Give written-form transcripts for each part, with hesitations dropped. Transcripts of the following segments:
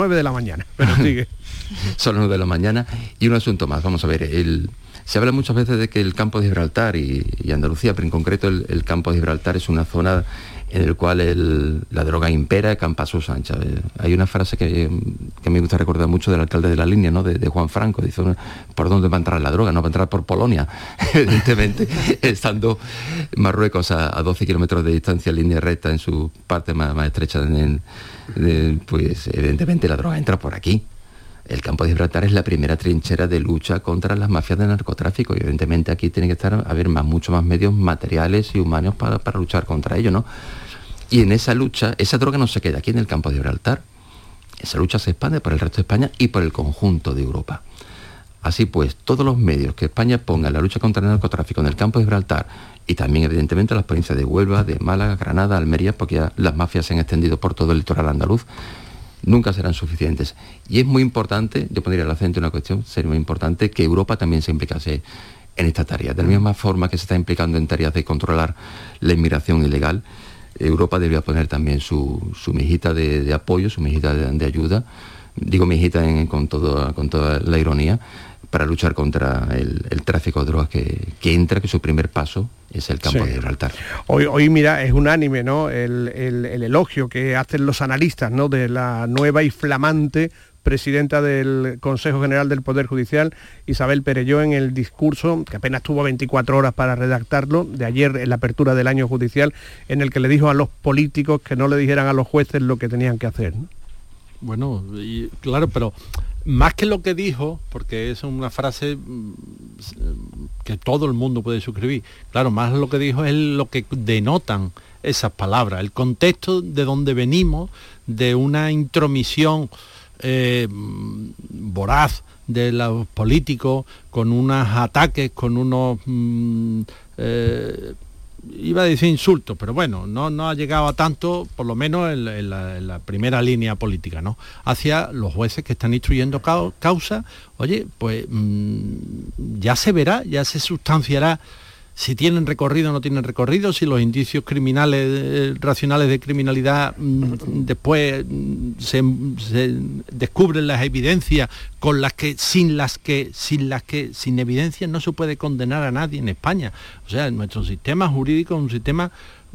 9 de la mañana, pero sigue. Son las 9 de la mañana. Y un asunto más, vamos a ver, se habla muchas veces de que el campo de Gibraltar y Andalucía, pero en concreto el campo de Gibraltar es una zona en el cual la droga impera, campa a sus anchas. Hay una frase que me gusta recordar mucho del alcalde de La Línea, ¿no? de Juan Franco, dice, ¿por dónde va a entrar la droga? No va a entrar por Polonia, evidentemente, estando Marruecos a 12 kilómetros de distancia en línea recta en su parte más estrecha, pues evidentemente la droga entra por aquí. El campo de Gibraltar es la primera trinchera de lucha contra las mafias de narcotráfico y evidentemente aquí tiene que haber mucho más medios materiales y humanos para luchar contra ello, ¿no? Y en esa lucha, esa droga no se queda aquí en el campo de Gibraltar. Esa lucha se expande por el resto de España y por el conjunto de Europa. Así pues, todos los medios que España ponga en la lucha contra el narcotráfico en el campo de Gibraltar y también evidentemente las provincias de Huelva, de Málaga, Granada, Almería, porque ya las mafias se han extendido por todo el litoral andaluz, nunca serán suficientes. Y es muy importante, yo pondría el acento en una cuestión, sería muy importante que Europa también se implicase en esta tarea. De la misma forma que se está implicando en tareas de controlar la inmigración ilegal, Europa debería poner también su mijita de apoyo, su mijita de ayuda, digo mijita con toda la ironía, para luchar contra el tráfico de drogas que entra, que su primer paso es el campo de Gibraltar. Hoy mira, es unánime, ¿no? El elogio que hacen los analistas, ¿no? De la nueva y flamante presidenta del Consejo General del Poder Judicial, Isabel Perelló, en el discurso, que apenas tuvo 24 horas para redactarlo, de ayer en la apertura del año judicial, en el que le dijo a los políticos que no le dijeran a los jueces lo que tenían que hacer, ¿no? Bueno, claro, pero más que lo que dijo, porque es una frase que todo el mundo puede suscribir, claro, más lo que dijo es lo que denotan esas palabras, el contexto de donde venimos, de una intromisión voraz de los políticos, con unos ataques, con unos... iba a decir insultos, pero bueno, no ha llegado a tanto, por lo menos en la primera línea política, ¿no? Hacia los jueces que están instruyendo causa. Oye, pues ya se verá, ya se sustanciará si tienen recorrido o no tienen recorrido, si los indicios criminales, racionales de criminalidad, después se descubren las evidencias sin evidencias no se puede condenar a nadie en España. O sea, nuestro sistema jurídico es un sistema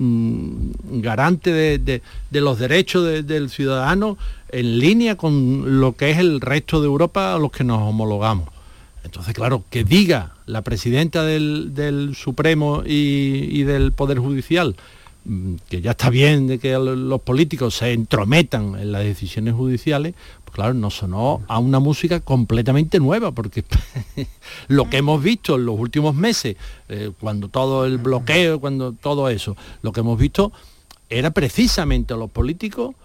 garante de los derechos del ciudadano, en línea con lo que es el resto de Europa a los que nos homologamos. Entonces, claro, que diga la presidenta del Supremo y del Poder Judicial que ya está bien de que los políticos se entrometan en las decisiones judiciales, pues claro, nos sonó a una música completamente nueva, porque lo que hemos visto en los últimos meses, cuando todo el bloqueo, cuando todo eso, lo que hemos visto era precisamente a los políticos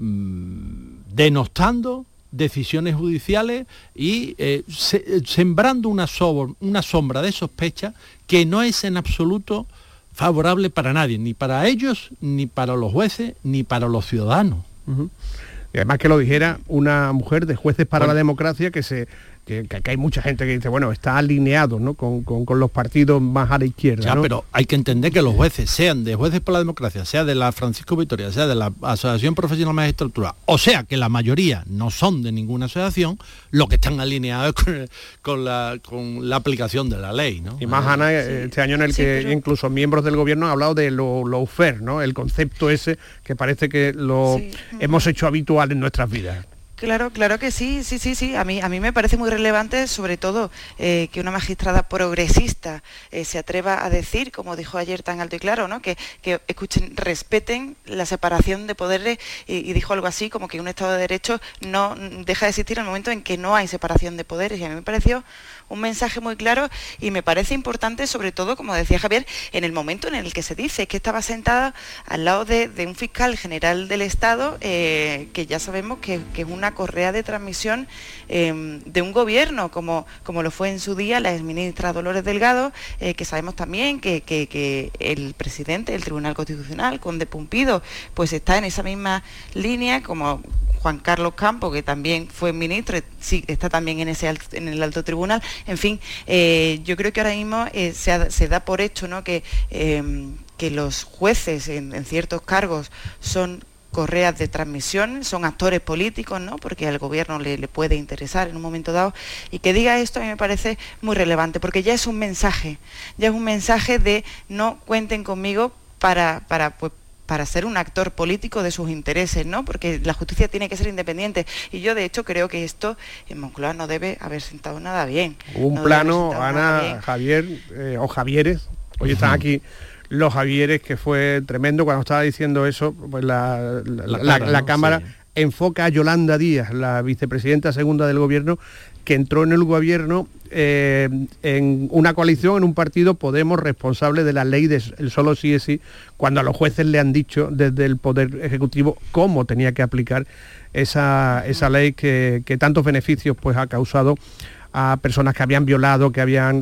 denostando decisiones judiciales y sembrando una sombra de sospecha que no es en absoluto favorable para nadie, ni para ellos, ni para los jueces, ni para los ciudadanos. Uh-huh. Y además que lo dijera una mujer de Jueces para la Democracia, que hay mucha gente que dice, bueno, está alineado, ¿no?, con los partidos más a la izquierda. Ya, ¿no? Pero hay que entender que los jueces, sean de Jueces por la Democracia, sea de la Francisco Vitoria, sea de la Asociación Profesional de Magistratura, o sea que la mayoría no son de ninguna asociación, lo que están alineados con la aplicación de la ley, ¿no? Y más, Ana, este año en el que incluso miembros del gobierno han hablado de lawfare, ¿no?, el concepto ese que parece que lo hemos hecho habitual en nuestras vidas. Claro que sí. A mí me parece muy relevante, sobre todo, que una magistrada progresista se atreva a decir, como dijo ayer tan alto y claro, ¿no?, que escuchen, respeten la separación de poderes, y dijo algo así como que un Estado de Derecho no deja de existir en el momento en que no hay separación de poderes. Y a mí me pareció un mensaje muy claro, y me parece importante, sobre todo, como decía Javier, en el momento en el que se dice que estaba sentada al lado de un fiscal general del Estado, que ya sabemos que es una correa de transmisión de un gobierno, como lo fue en su día la exministra Dolores Delgado, que sabemos también que el presidente del Tribunal Constitucional, Conde Pumpido, pues está en esa misma línea, como Juan Carlos Campos, que también fue ministro, sí, está también en el alto tribunal. En fin, yo creo que ahora mismo se da por hecho, ¿no?, que los jueces en ciertos cargos son correas de transmisión, son actores políticos, ¿no? Porque al gobierno le puede interesar en un momento dado, y que diga esto a mí me parece muy relevante, porque ya es un mensaje de no cuenten conmigo para ser un actor político de sus intereses, ¿no? Porque la justicia tiene que ser independiente. Y yo, de hecho, creo que esto en Moncloa no debe haber sentado nada bien. Un plano, Ana, Javier, o Javieres, hoy están aquí los Javieres, que fue tremendo cuando estaba diciendo eso, pues la Cámara sí enfoca a Yolanda Díaz, la vicepresidenta segunda del gobierno, que entró en el gobierno en una coalición, en un partido Podemos, responsable de la ley del solo sí es sí, cuando a los jueces le han dicho desde el Poder Ejecutivo cómo tenía que aplicar esa ley que tantos beneficios pues ha causado a personas que habían violado, que habían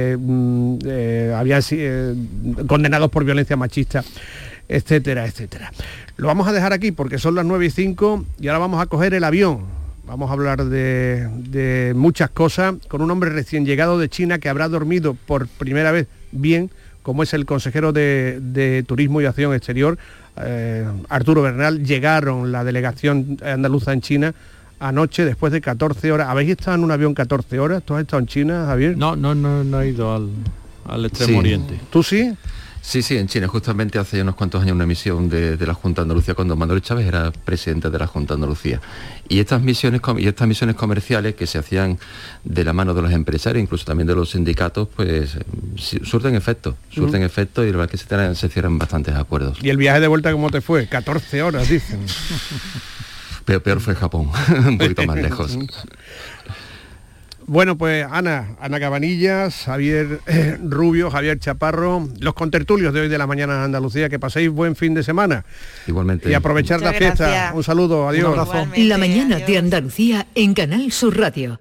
condenados por violencia machista, etcétera, etcétera. Lo vamos a dejar aquí porque son las 9:05 y ahora vamos a coger el avión. Vamos a hablar de muchas cosas con un hombre recién llegado de China que habrá dormido por primera vez bien, como es el consejero de Turismo y Acción Exterior, Arturo Bernal. Llegaron la delegación andaluza en China anoche después de 14 horas. ¿Habéis estado en un avión 14 horas? ¿Tú has estado en China, Javier? No he ido al Extremo Oriente. ¿Tú sí? Sí, en China, justamente hace unos cuantos años una misión de la Junta de Andalucía cuando Manuel Chávez era presidente de la Junta de Andalucía. Y estas misiones comerciales que se hacían de la mano de los empresarios, incluso también de los sindicatos, pues surten efecto y la verdad que se cierran bastantes acuerdos. ¿Y el viaje de vuelta cómo te fue? 14 horas, dicen. Peor fue Japón, un poquito más lejos. Bueno, pues Ana Cabanillas, Javier Rubio, Javier Chaparro, los contertulios de hoy de la mañana en Andalucía, que paséis buen fin de semana. Igualmente. Y aprovechar la fiesta. Gracias. Un saludo, adiós. Un abrazo. La mañana de Andalucía en Canal Sur Radio.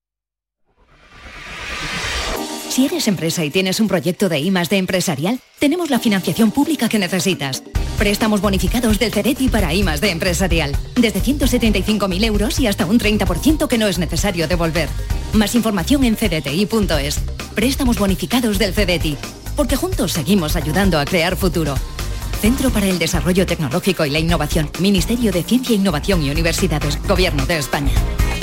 Si eres empresa y tienes un proyecto de I+D empresarial, tenemos la financiación pública que necesitas. Préstamos bonificados del CEDETI para I+D empresarial. Desde 175.000 euros y hasta un 30% que no es necesario devolver. Más información en cdti.es. Préstamos bonificados del CEDETI. Porque juntos seguimos ayudando a crear futuro. Centro para el Desarrollo Tecnológico y la Innovación. Ministerio de Ciencia, Innovación y Universidades. Gobierno de España.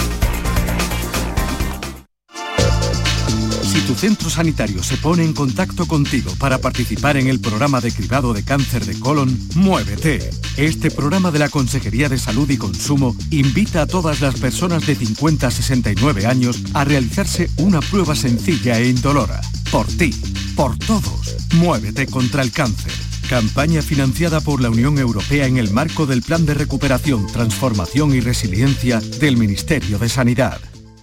Si tu centro sanitario se pone en contacto contigo para participar en el programa de cribado de cáncer de colon, Muévete. Este programa de la Consejería de Salud y Consumo invita a todas las personas de 50 a 69 años a realizarse una prueba sencilla e indolora. Por ti, por todos. Muévete contra el cáncer. Campaña financiada por la Unión Europea en el marco del Plan de Recuperación, Transformación y Resiliencia del Ministerio de Sanidad.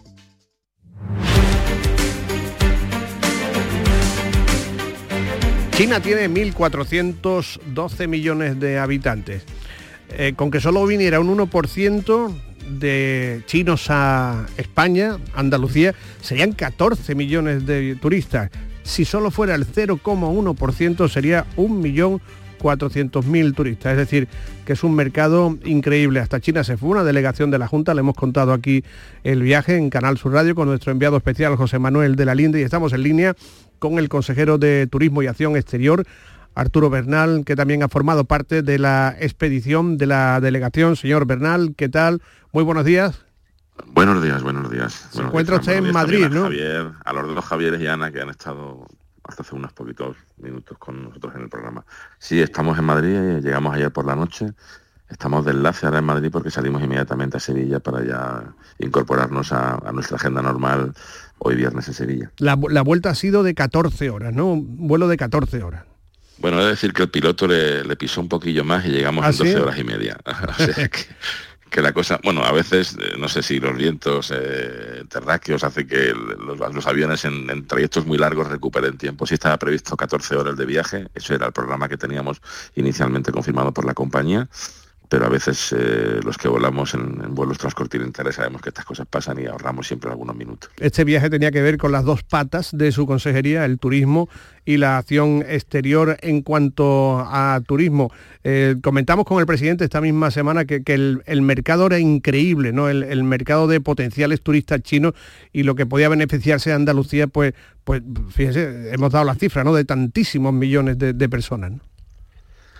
China tiene 1.412 millones de habitantes. Con que solo viniera un 1% de chinos a España, Andalucía, serían 14 millones de turistas. Si solo fuera el 0,1% sería 1.400.000 turistas. Es decir, que es un mercado increíble. Hasta China se fue una delegación de la Junta, le hemos contado aquí el viaje en Canal Sur Radio con nuestro enviado especial José Manuel de la Linde, y estamos en línea con el consejero de Turismo y Acción Exterior, Arturo Bernal, que también ha formado parte de la expedición de la delegación. Señor Bernal, ¿qué tal? Muy buenos días. Buenos días. Se encuentra usted en Madrid, ¿no? Javier, a los de los Javieres y Ana, que han estado hasta hace unos poquitos minutos con nosotros en el programa. Sí, estamos en Madrid, llegamos ayer por la noche, estamos de enlace ahora en Madrid porque salimos inmediatamente a Sevilla para ya incorporarnos a nuestra agenda normal hoy viernes en Sevilla. La vuelta ha sido de 14 horas, ¿no? Un vuelo de 14 horas. Bueno, es decir que el piloto le pisó un poquillo más y llegamos en 12 horas y media. O sea, que la cosa, bueno, a veces, no sé si los vientos terráqueos hacen que los aviones en trayectos muy largos recuperen tiempo. Sí estaba previsto 14 horas de viaje, eso era el programa que teníamos inicialmente confirmado por la compañía, pero a veces los que volamos en vuelos transcontinentales sabemos que estas cosas pasan y ahorramos siempre algunos minutos. Este viaje tenía que ver con las dos patas de su consejería, el turismo y la acción exterior. En cuanto a turismo, comentamos con el presidente esta misma semana que el mercado era increíble, ¿no? El mercado de potenciales turistas chinos, y lo que podía beneficiarse a Andalucía, pues fíjese, hemos dado la cifra, ¿no?, de tantísimos millones de personas, ¿no?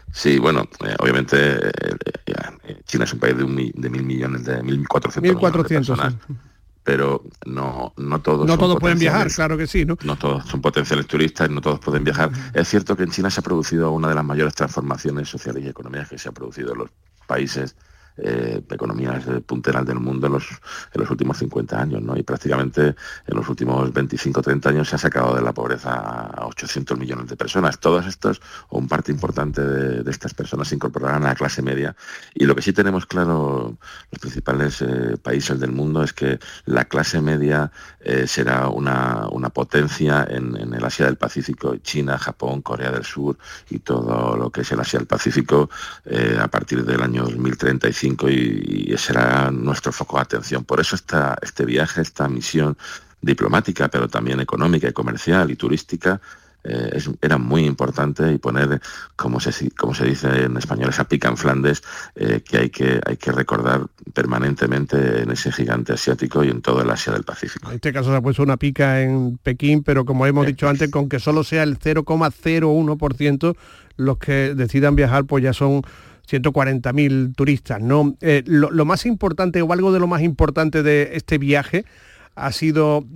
Sí, bueno, obviamente China es un país de 1.000 millones, de 1.400 millones de personas. Sí. Pero no todos pueden viajar, claro que sí, ¿no? No todos son potenciales turistas, no todos pueden viajar. Es cierto que en China se ha producido una de las mayores transformaciones sociales y económicas que se ha producido en los países, economías punteras del mundo en los últimos 50 años, ¿no? Y prácticamente en los últimos 25 o 30 años se ha sacado de la pobreza a 800 millones de personas. Todos estos, o un parte importante de estas personas, se incorporarán a la clase media. Y lo que sí tenemos claro los principales países del mundo es que la clase media será una potencia en el Asia del Pacífico, China, Japón, Corea del Sur y todo lo que es el Asia del Pacífico a partir del año 2035. Y será nuestro foco de atención. Por eso este viaje, esta misión diplomática, pero también económica y comercial y turística, era muy importante, y poner, como se dice en español, esa pica en Flandes, que hay que recordar permanentemente en ese gigante asiático y en todo el Asia del Pacífico. En este caso se ha puesto una pica en Pekín, pero como hemos dicho antes, con que solo sea el 0,01% los que decidan viajar, pues ya son 140.000 turistas, ¿no? Lo más importante, o algo de lo más importante de este viaje, ha sido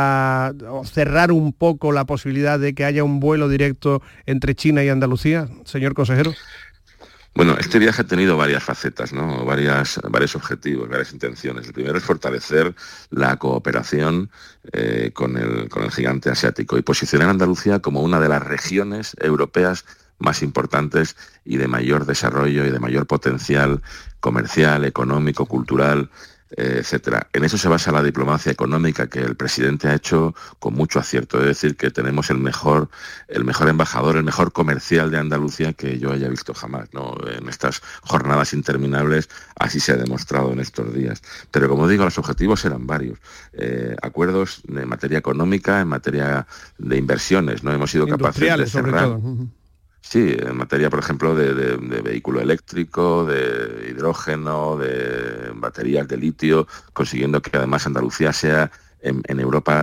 cerrar un poco la posibilidad de que haya un vuelo directo entre China y Andalucía, señor consejero. Bueno, este viaje ha tenido varias facetas, ¿no? Varios objetivos, varias intenciones. El primero es fortalecer la cooperación con el gigante asiático y posicionar a Andalucía como una de las regiones europeas más importantes y de mayor desarrollo y de mayor potencial comercial, económico, cultural, etcétera. En eso se basa la diplomacia económica que el presidente ha hecho con mucho acierto. Es decir, que tenemos el mejor embajador, el mejor comercial de Andalucía que yo haya visto jamás, ¿no? En estas jornadas interminables así se ha demostrado en estos días. Pero como digo, los objetivos eran varios. Acuerdos en materia económica, en materia de inversiones, ¿no? Hemos sido capaces de cerrar. Sí, en materia, por ejemplo, de vehículo eléctrico, de hidrógeno, de baterías de litio, consiguiendo que además Andalucía sea en Europa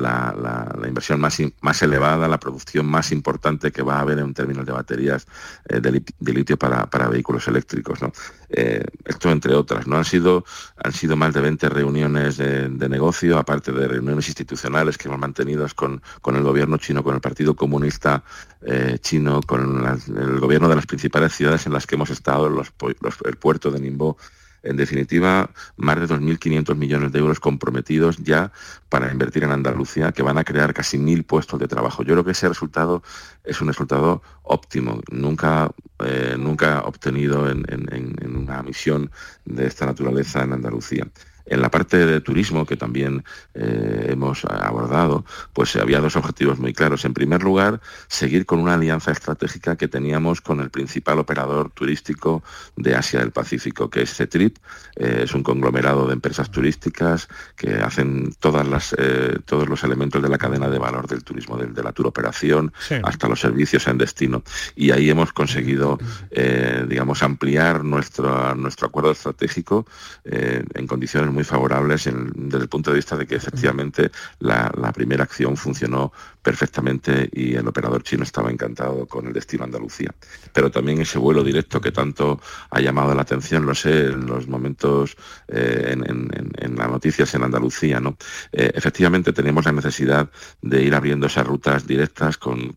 la inversión más elevada, la producción más importante que va a haber en términos de baterías de litio para vehículos eléctricos, ¿no? Esto entre otras, ¿no? Han sido más de 20 reuniones de negocio, aparte de reuniones institucionales que hemos mantenido con el gobierno chino, con el Partido Comunista chino, con el gobierno de las principales ciudades en las que hemos estado, el puerto de Ningbo. En definitiva, más de 2.500 millones de euros comprometidos ya para invertir en Andalucía, que van a crear casi 1.000 puestos de trabajo. Yo creo que ese resultado es un resultado óptimo, nunca obtenido en una misión de esta naturaleza en Andalucía. En la parte de turismo, que también hemos abordado, pues había dos objetivos muy claros. En primer lugar, seguir con una alianza estratégica que teníamos con el principal operador turístico de Asia del Pacífico, que es Ctrip. Es un conglomerado de empresas turísticas que hacen todos los elementos de la cadena de valor del turismo, de la turoperación, sí, hasta los servicios en destino. Y ahí hemos conseguido, ampliar nuestro acuerdo estratégico en condiciones muy favorables desde el punto de vista de que efectivamente la primera acción funcionó perfectamente y el operador chino estaba encantado con el destino Andalucía. Pero también ese vuelo directo que tanto ha llamado la atención, lo sé, en los momentos en las noticias en Andalucía, ¿no? Efectivamente tenemos la necesidad de ir abriendo esas rutas directas con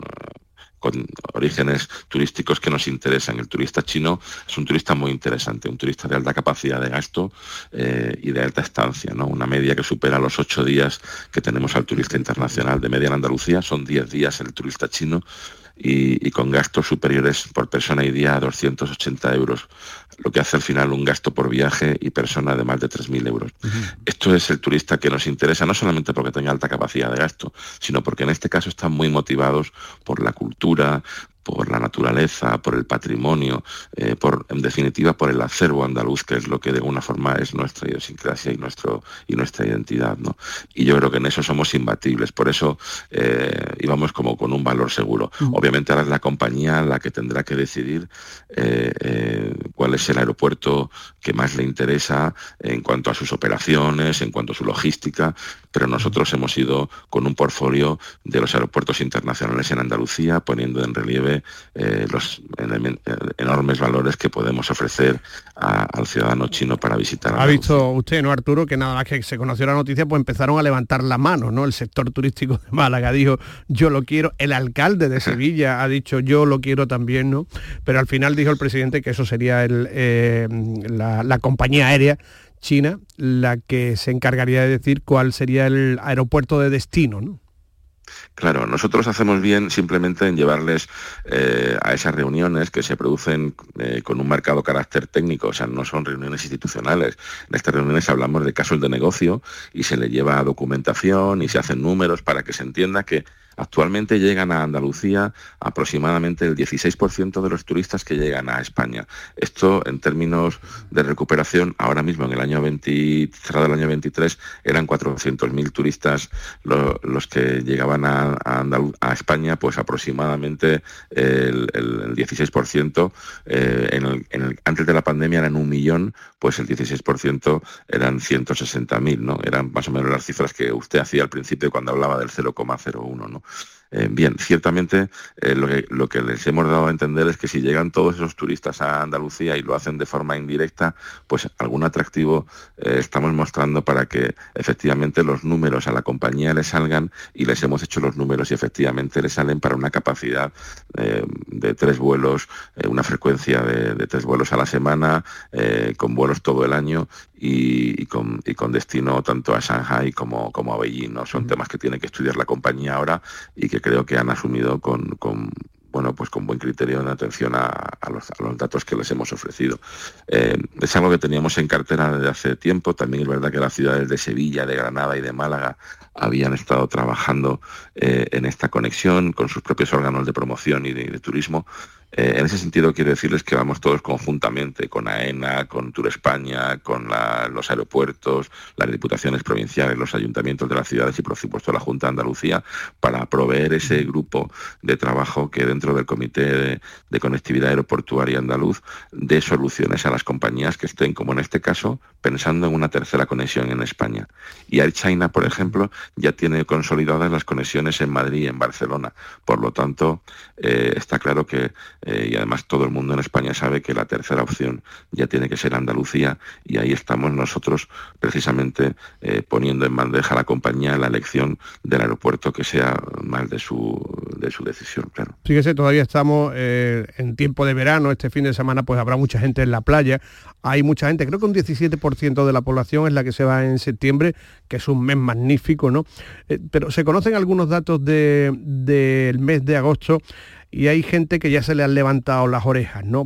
orígenes turísticos que nos interesan. El turista chino es un turista muy interesante, un turista de alta capacidad de gasto y de alta estancia, ¿no? Una media que supera los 8 días que tenemos al turista internacional. De media en Andalucía son 10 días el turista chino y con gastos superiores por persona y día a 280 euros, lo que hace al final un gasto por viaje y persona de más de 3.000 euros. Uh-huh. Esto es el turista que nos interesa, no solamente porque tenga alta capacidad de gasto, sino porque en este caso están muy motivados por la cultura, por la naturaleza, por el patrimonio, en definitiva por el acervo andaluz, que es lo que de alguna forma es nuestra idiosincrasia y nuestra identidad, ¿no? Y yo creo que en eso somos imbatibles, por eso íbamos como con un valor seguro. Obviamente ahora es la compañía la que tendrá que decidir cuál es el aeropuerto que más le interesa en cuanto a sus operaciones, en cuanto a su logística, pero nosotros hemos ido con un portfolio de los aeropuertos internacionales en Andalucía, poniendo en relieve sabe los enormes valores que podemos ofrecer al ciudadano chino para visitar. Ha visto usted, ¿no, Arturo? Que nada más que se conoció la noticia, pues empezaron a levantar la mano, ¿no? El sector turístico de Málaga dijo, yo lo quiero. El alcalde de Sevilla ha dicho, yo lo quiero también, ¿no? Pero al final dijo el presidente que eso sería la compañía aérea china la que se encargaría de decir cuál sería el aeropuerto de destino, ¿no? Claro, nosotros hacemos bien simplemente en llevarles a esas reuniones que se producen con un marcado carácter técnico, o sea, no son reuniones institucionales. En estas reuniones hablamos de casos de negocio y se le lleva documentación y se hacen números para que se entienda que actualmente llegan a Andalucía aproximadamente el 16% de los turistas que llegan a España. Esto, en términos de recuperación, ahora mismo en el año 23 eran 400.000 turistas los que llegaban a España, pues aproximadamente el 16%, antes de la pandemia eran 1 millón, pues el 16% eran 160.000, ¿no? Eran más o menos las cifras que usted hacía al principio cuando hablaba del 0,01, ¿no? Bien, ciertamente lo que les hemos dado a entender es que si llegan todos esos turistas a Andalucía y lo hacen de forma indirecta, pues algún atractivo estamos mostrando para que efectivamente los números a la compañía les salgan, y les hemos hecho los números y efectivamente les salen para una capacidad de 3 vuelos, una frecuencia de 3 vuelos a la semana, con vuelos todo el año y con destino tanto a Shanghái como a Beijing, ¿no? Son temas que tiene que estudiar la compañía ahora y que creo que han asumido con buen criterio en atención a los datos que les hemos ofrecido. Es algo que teníamos en cartera desde hace tiempo. También es verdad que las ciudades de Sevilla, de Granada y de Málaga habían estado trabajando en esta conexión con sus propios órganos de promoción y de turismo. En ese sentido quiero decirles que vamos todos conjuntamente con AENA, con Tour España, con los aeropuertos, las diputaciones provinciales, los ayuntamientos de las ciudades y por supuesto la Junta de Andalucía para proveer ese grupo de trabajo que dentro del Comité de Conectividad Aeroportuaria Andaluz dé soluciones a las compañías que estén, como en este caso, pensando en una tercera conexión en España. Y Air China, por ejemplo, ya tiene consolidadas las conexiones en Madrid y en Barcelona. Por lo tanto, está claro que y además todo el mundo en España sabe que la tercera opción ya tiene que ser Andalucía, y ahí estamos nosotros precisamente poniendo en bandeja a la compañía la elección del aeropuerto que sea más de su decisión, claro. Fíjese, todavía estamos en tiempo de verano. Este fin de semana pues habrá mucha gente en la playa. Hay mucha gente, creo que un 17% de la población es la que se va en septiembre, que es un mes magnífico, ¿no? Pero se conocen algunos datos del mes de agosto y hay gente que ya se le han levantado las orejas, ¿no?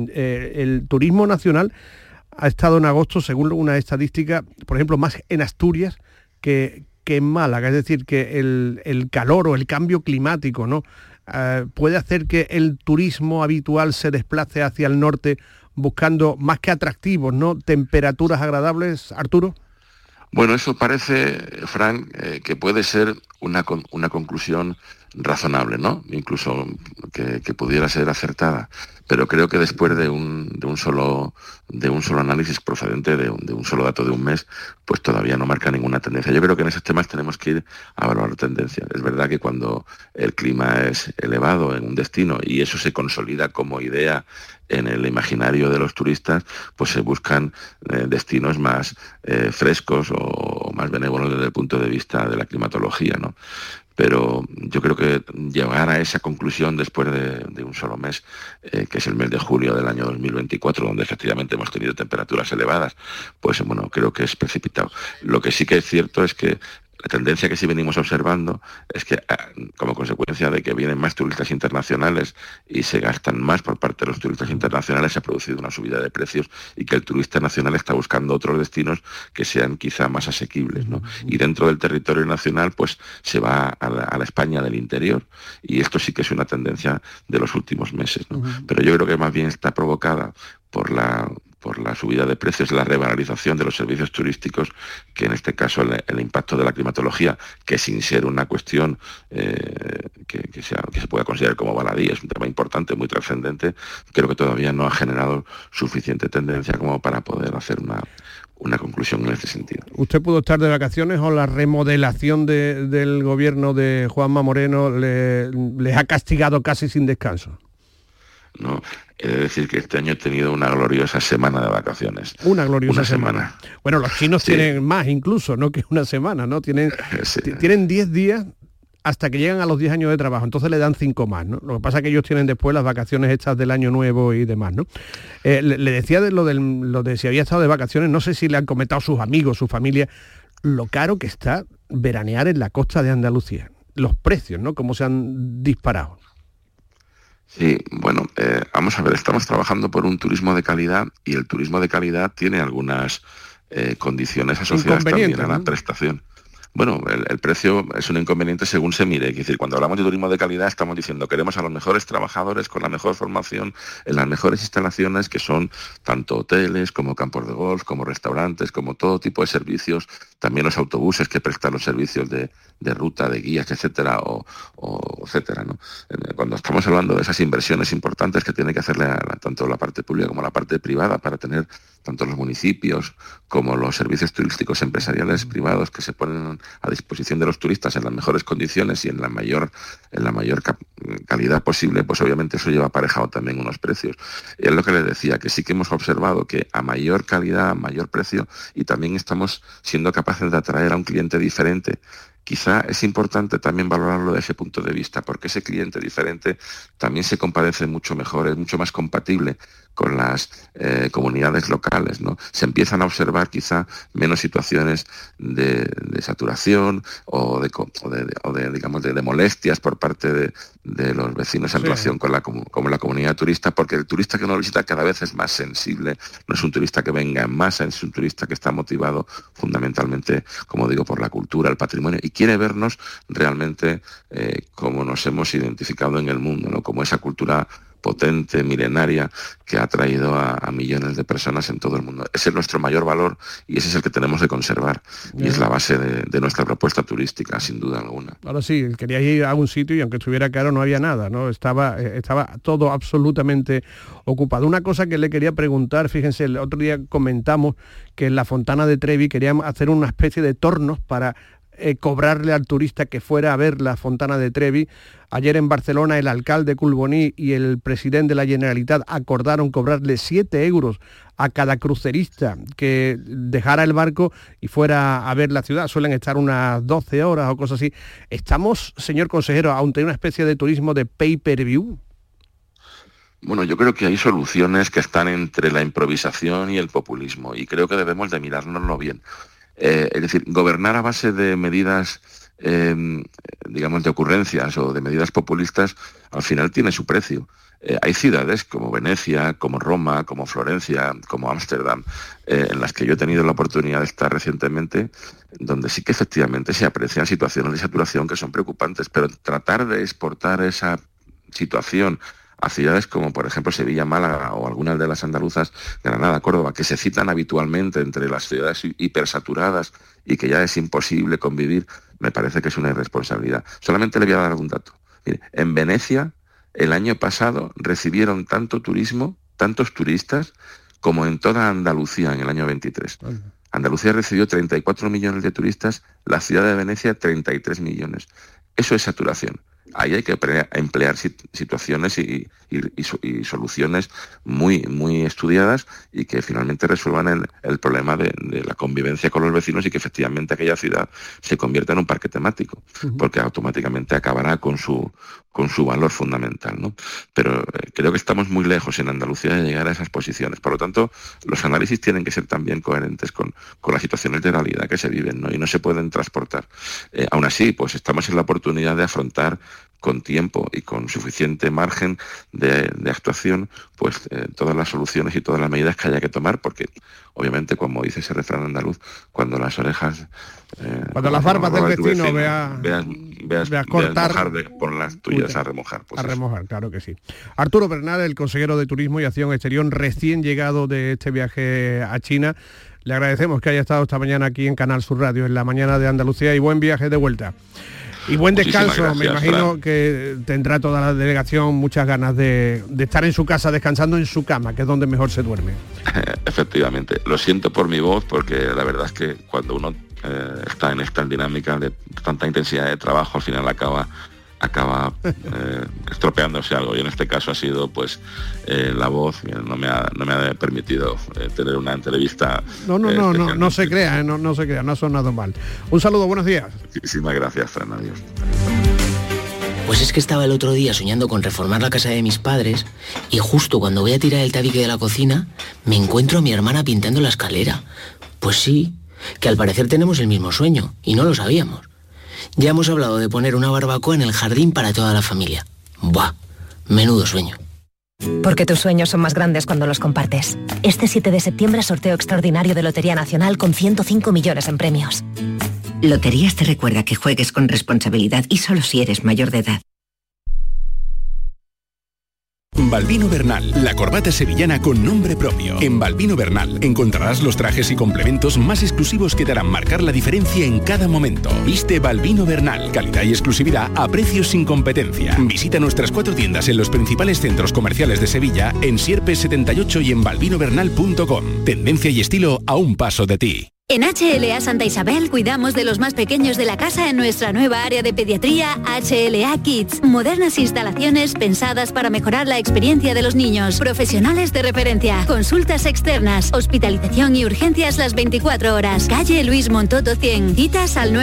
El turismo nacional ha estado en agosto, según una estadística, por ejemplo, más en Asturias que en Málaga. Es decir, que el calor o el cambio climático, ¿no? Puede hacer que el turismo habitual se desplace hacia el norte buscando más que atractivos, ¿no? Temperaturas agradables, Arturo. Bueno, eso parece, Fran, que puede ser una conclusión razonable, ¿no? Incluso que pudiera ser acertada. Pero creo que después de un solo análisis procedente de un solo dato de un mes, pues todavía no marca ninguna tendencia. Yo creo que en esos temas tenemos que ir a valorar tendencias. Es verdad que cuando el clima es elevado en un destino y eso se consolida como idea en el imaginario de los turistas, pues se buscan destinos más frescos o más benévolos desde el punto de vista de la climatología, ¿no? Pero yo creo que llegar a esa conclusión después de un solo mes, que es el mes de julio del año 2024, donde efectivamente hemos tenido temperaturas elevadas, pues bueno, creo que es precipitado. Lo que sí que es cierto es que la tendencia que sí venimos observando es que como consecuencia de que vienen más turistas internacionales y se gastan más por parte de los turistas internacionales, se ha producido una subida de precios y que el turista nacional está buscando otros destinos que sean quizá más asequibles, ¿no? Y dentro del territorio nacional pues se va a la España del interior, y esto sí que es una tendencia de los últimos meses, ¿no? Pero yo creo que más bien está provocada por la subida de precios, la revalorización de los servicios turísticos, que en este caso el impacto de la climatología, que sin ser una cuestión que se pueda considerar como baladí, es un tema importante, muy trascendente, creo que todavía no ha generado suficiente tendencia como para poder hacer una conclusión en este sentido. ¿Usted pudo estar de vacaciones o la remodelación del gobierno de Juanma Moreno les ha castigado casi sin descanso? ¿no? He de decir que este año he tenido una gloriosa semana de vacaciones. Una gloriosa semana. Bueno, los chinos tienen más incluso, ¿no? Que una semana, ¿no? Tienen 10 días hasta que llegan a los 10 años de trabajo, entonces le dan 5 más, ¿no? Lo que pasa es que ellos tienen después las vacaciones hechas del año nuevo y demás, ¿no? Le decía de lo de si había estado de vacaciones, no sé si le han comentado sus amigos, su familia, lo caro que está veranear en la costa de Andalucía. Los precios, ¿no? Cómo se han disparado. Sí, bueno, vamos a ver, estamos trabajando por un turismo de calidad y el turismo de calidad tiene algunas condiciones asociadas también a la prestación. Bueno, el precio es un inconveniente según se mire. Es decir, cuando hablamos de turismo de calidad estamos diciendo queremos a los mejores trabajadores con la mejor formación en las mejores instalaciones, que son tanto hoteles como campos de golf, como restaurantes, como todo tipo de servicios, también los autobuses que prestan los servicios de ruta, de guías, etcétera, o etcétera, ¿no? Cuando estamos hablando de esas inversiones importantes que tiene que hacerle tanto la parte pública como la parte privada para tener tanto los municipios como los servicios turísticos empresariales privados que se ponen a disposición de los turistas en las mejores condiciones y en la mayor calidad posible, pues obviamente eso lleva aparejado también unos precios. Y es lo que les decía, que sí que hemos observado que a mayor calidad, a mayor precio, y también estamos siendo capaces de atraer a un cliente diferente. Quizá es importante también valorarlo desde ese punto de vista, porque ese cliente diferente también se compadece mucho mejor, es mucho más compatible con las comunidades locales, ¿no? Se empiezan a observar quizá menos situaciones de saturación o de molestias por parte de los vecinos en relación con la comunidad turista, porque el turista que nos visita cada vez es más sensible, no es un turista que venga en masa, es un turista que está motivado fundamentalmente, como digo, por la cultura, el patrimonio, y quiere vernos realmente como nos hemos identificado en el mundo, ¿no? Como esa cultura potente, milenaria, que ha traído a millones de personas en todo el mundo. Ese es nuestro mayor valor y ese es el que tenemos que conservar. Y es la base de nuestra propuesta turística, sin duda alguna. Ahora sí, quería ir a un sitio y aunque estuviera caro no había nada, ¿no? Estaba todo absolutamente ocupado. Una cosa que le quería preguntar, fíjense, el otro día comentamos que en la Fontana de Trevi querían hacer una especie de tornos para cobrarle al turista que fuera a ver la Fontana de Trevi. Ayer en Barcelona el alcalde Collboni y el presidente de la Generalitat acordaron cobrarle 7 euros a cada crucerista que dejara el barco y fuera a ver la ciudad. Suelen estar unas 12 horas o cosas así. ¿Estamos, señor consejero, ante una especie de turismo de pay-per-view? Bueno, yo creo que hay soluciones que están entre la improvisación y el populismo y creo que debemos de mirárnoslo bien. Es decir, gobernar a base de medidas, digamos, de ocurrencias o de medidas populistas, al final tiene su precio. Hay ciudades como Venecia, como Roma, como Florencia, como Ámsterdam, en las que yo he tenido la oportunidad de estar recientemente, donde sí que efectivamente se aprecian situaciones de saturación que son preocupantes, pero tratar de exportar esa situación a ciudades como por ejemplo Sevilla, Málaga o algunas de las andaluzas, Granada, Córdoba, que se citan habitualmente entre las ciudades hipersaturadas y que ya es imposible convivir, me parece que es una irresponsabilidad. Solamente le voy a dar algún dato. Mire, en Venecia el año pasado recibieron tanto turismo, tantos turistas, como en toda Andalucía en el año 23. Andalucía recibió 34 millones de turistas, la ciudad de Venecia 33 millones. Eso es saturación. Ahí hay que emplear situaciones y soluciones muy, muy estudiadas y que finalmente resuelvan el problema de la convivencia con los vecinos y que efectivamente aquella ciudad se convierta en un parque temático, porque automáticamente acabará con su valor fundamental, ¿no? Pero creo que estamos muy lejos en Andalucía de llegar a esas posiciones. Por lo tanto, los análisis tienen que ser también coherentes con las situaciones de realidad que se viven, ¿no? Y no se pueden transportar. Aún así, pues estamos en la oportunidad de afrontar con tiempo y con suficiente margen de actuación, pues todas las soluciones y todas las medidas que haya que tomar, porque obviamente, como dice ese refrán andaluz, cuando las orejas... cuando las barbas del vecino veas cortar, mojar, pon las tuyas a remojar. Pues a remojar, claro que sí. Arturo Bernal, el consejero de Turismo y Acción Exterior, recién llegado de este viaje a China. Le agradecemos que haya estado esta mañana aquí en Canal Sur Radio, en la mañana de Andalucía, y buen viaje de vuelta. Y buen descanso. Gracias, me imagino, Fran, que tendrá toda la delegación muchas ganas de estar en su casa, descansando en su cama, que es donde mejor se duerme. Efectivamente. Lo siento por mi voz, porque la verdad es que cuando uno está en esta dinámica de tanta intensidad de trabajo, al final acaba acaba estropeándose algo, y en este caso ha sido pues la voz que no me ha permitido tener una entrevista. No se crea, no se crea, no ha sonado mal. Un saludo, buenos días. Muchísimas gracias, Fran, adiós. Pues es que estaba el otro día soñando con reformar la casa de mis padres y justo cuando voy a tirar el tabique de la cocina me encuentro a mi hermana pintando la escalera. Pues sí, que al parecer tenemos el mismo sueño y no lo sabíamos. Ya hemos hablado de poner una barbacoa en el jardín para toda la familia. ¡Buah! Menudo sueño. Porque tus sueños son más grandes cuando los compartes. Este 7 de septiembre sorteo extraordinario de Lotería Nacional con 105 millones en premios. Loterías te recuerda que juegues con responsabilidad y solo si eres mayor de edad. Balbino Bernal, la corbata sevillana con nombre propio. En Balbino Bernal encontrarás los trajes y complementos más exclusivos que te harán marcar la diferencia en cada momento. Viste Balbino Bernal, calidad y exclusividad a precios sin competencia. Visita nuestras 4 tiendas en los principales centros comerciales de Sevilla, en Sierpes 78 y en balbinobernal.com. Tendencia y estilo a un paso de ti. En HLA Santa Isabel cuidamos de los más pequeños de la casa en nuestra nueva área de pediatría HLA Kids. Modernas instalaciones pensadas para mejorar la experiencia de los niños. Profesionales de referencia. Consultas externas. Hospitalización y urgencias las 24 horas. Calle Luis Montoto 100. Citas al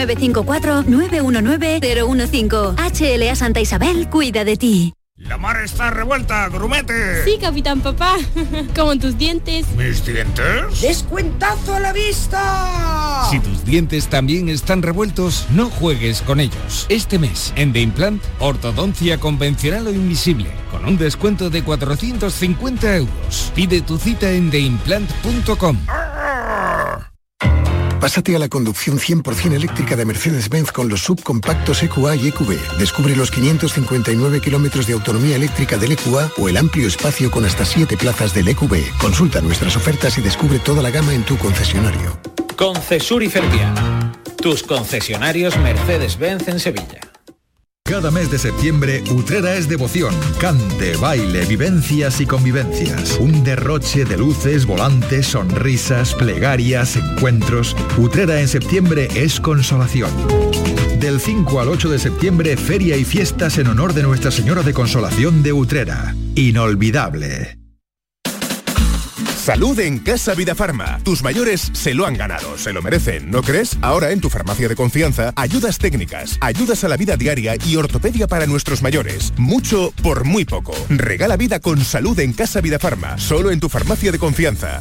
954-919-015. HLA Santa Isabel cuida de ti. La mar está revuelta, grumete. Sí, capitán papá. Como tus dientes. ¿Mis dientes? ¡Descuentazo a la vista! Si tus dientes también están revueltos, no juegues con ellos. Este mes, en The Implant, ortodoncia convencional o invisible, con un descuento de 450 euros. Pide tu cita en theimplant.com. Pásate a la conducción 100% eléctrica de Mercedes-Benz con los subcompactos EQA y EQB. Descubre los 559 kilómetros de autonomía eléctrica del EQA o el amplio espacio con hasta 7 plazas del EQB. Consulta nuestras ofertas y descubre toda la gama en tu concesionario. Concesur y Fervial, tus concesionarios Mercedes-Benz en Sevilla. Cada mes de septiembre, Utrera es devoción, cante, baile, vivencias y convivencias. Un derroche de luces, volantes, sonrisas, plegarias, encuentros. Utrera en septiembre es consolación. Del 5 al 8 de septiembre, feria y fiestas en honor de Nuestra Señora de Consolación de Utrera. Inolvidable. Salud en Casa Vidafarma. Tus mayores se lo han ganado, se lo merecen, ¿no crees? Ahora en tu farmacia de confianza, ayudas técnicas, ayudas a la vida diaria y ortopedia para nuestros mayores. Mucho por muy poco. Regala vida con salud en Casa Vidafarma, solo en tu farmacia de confianza.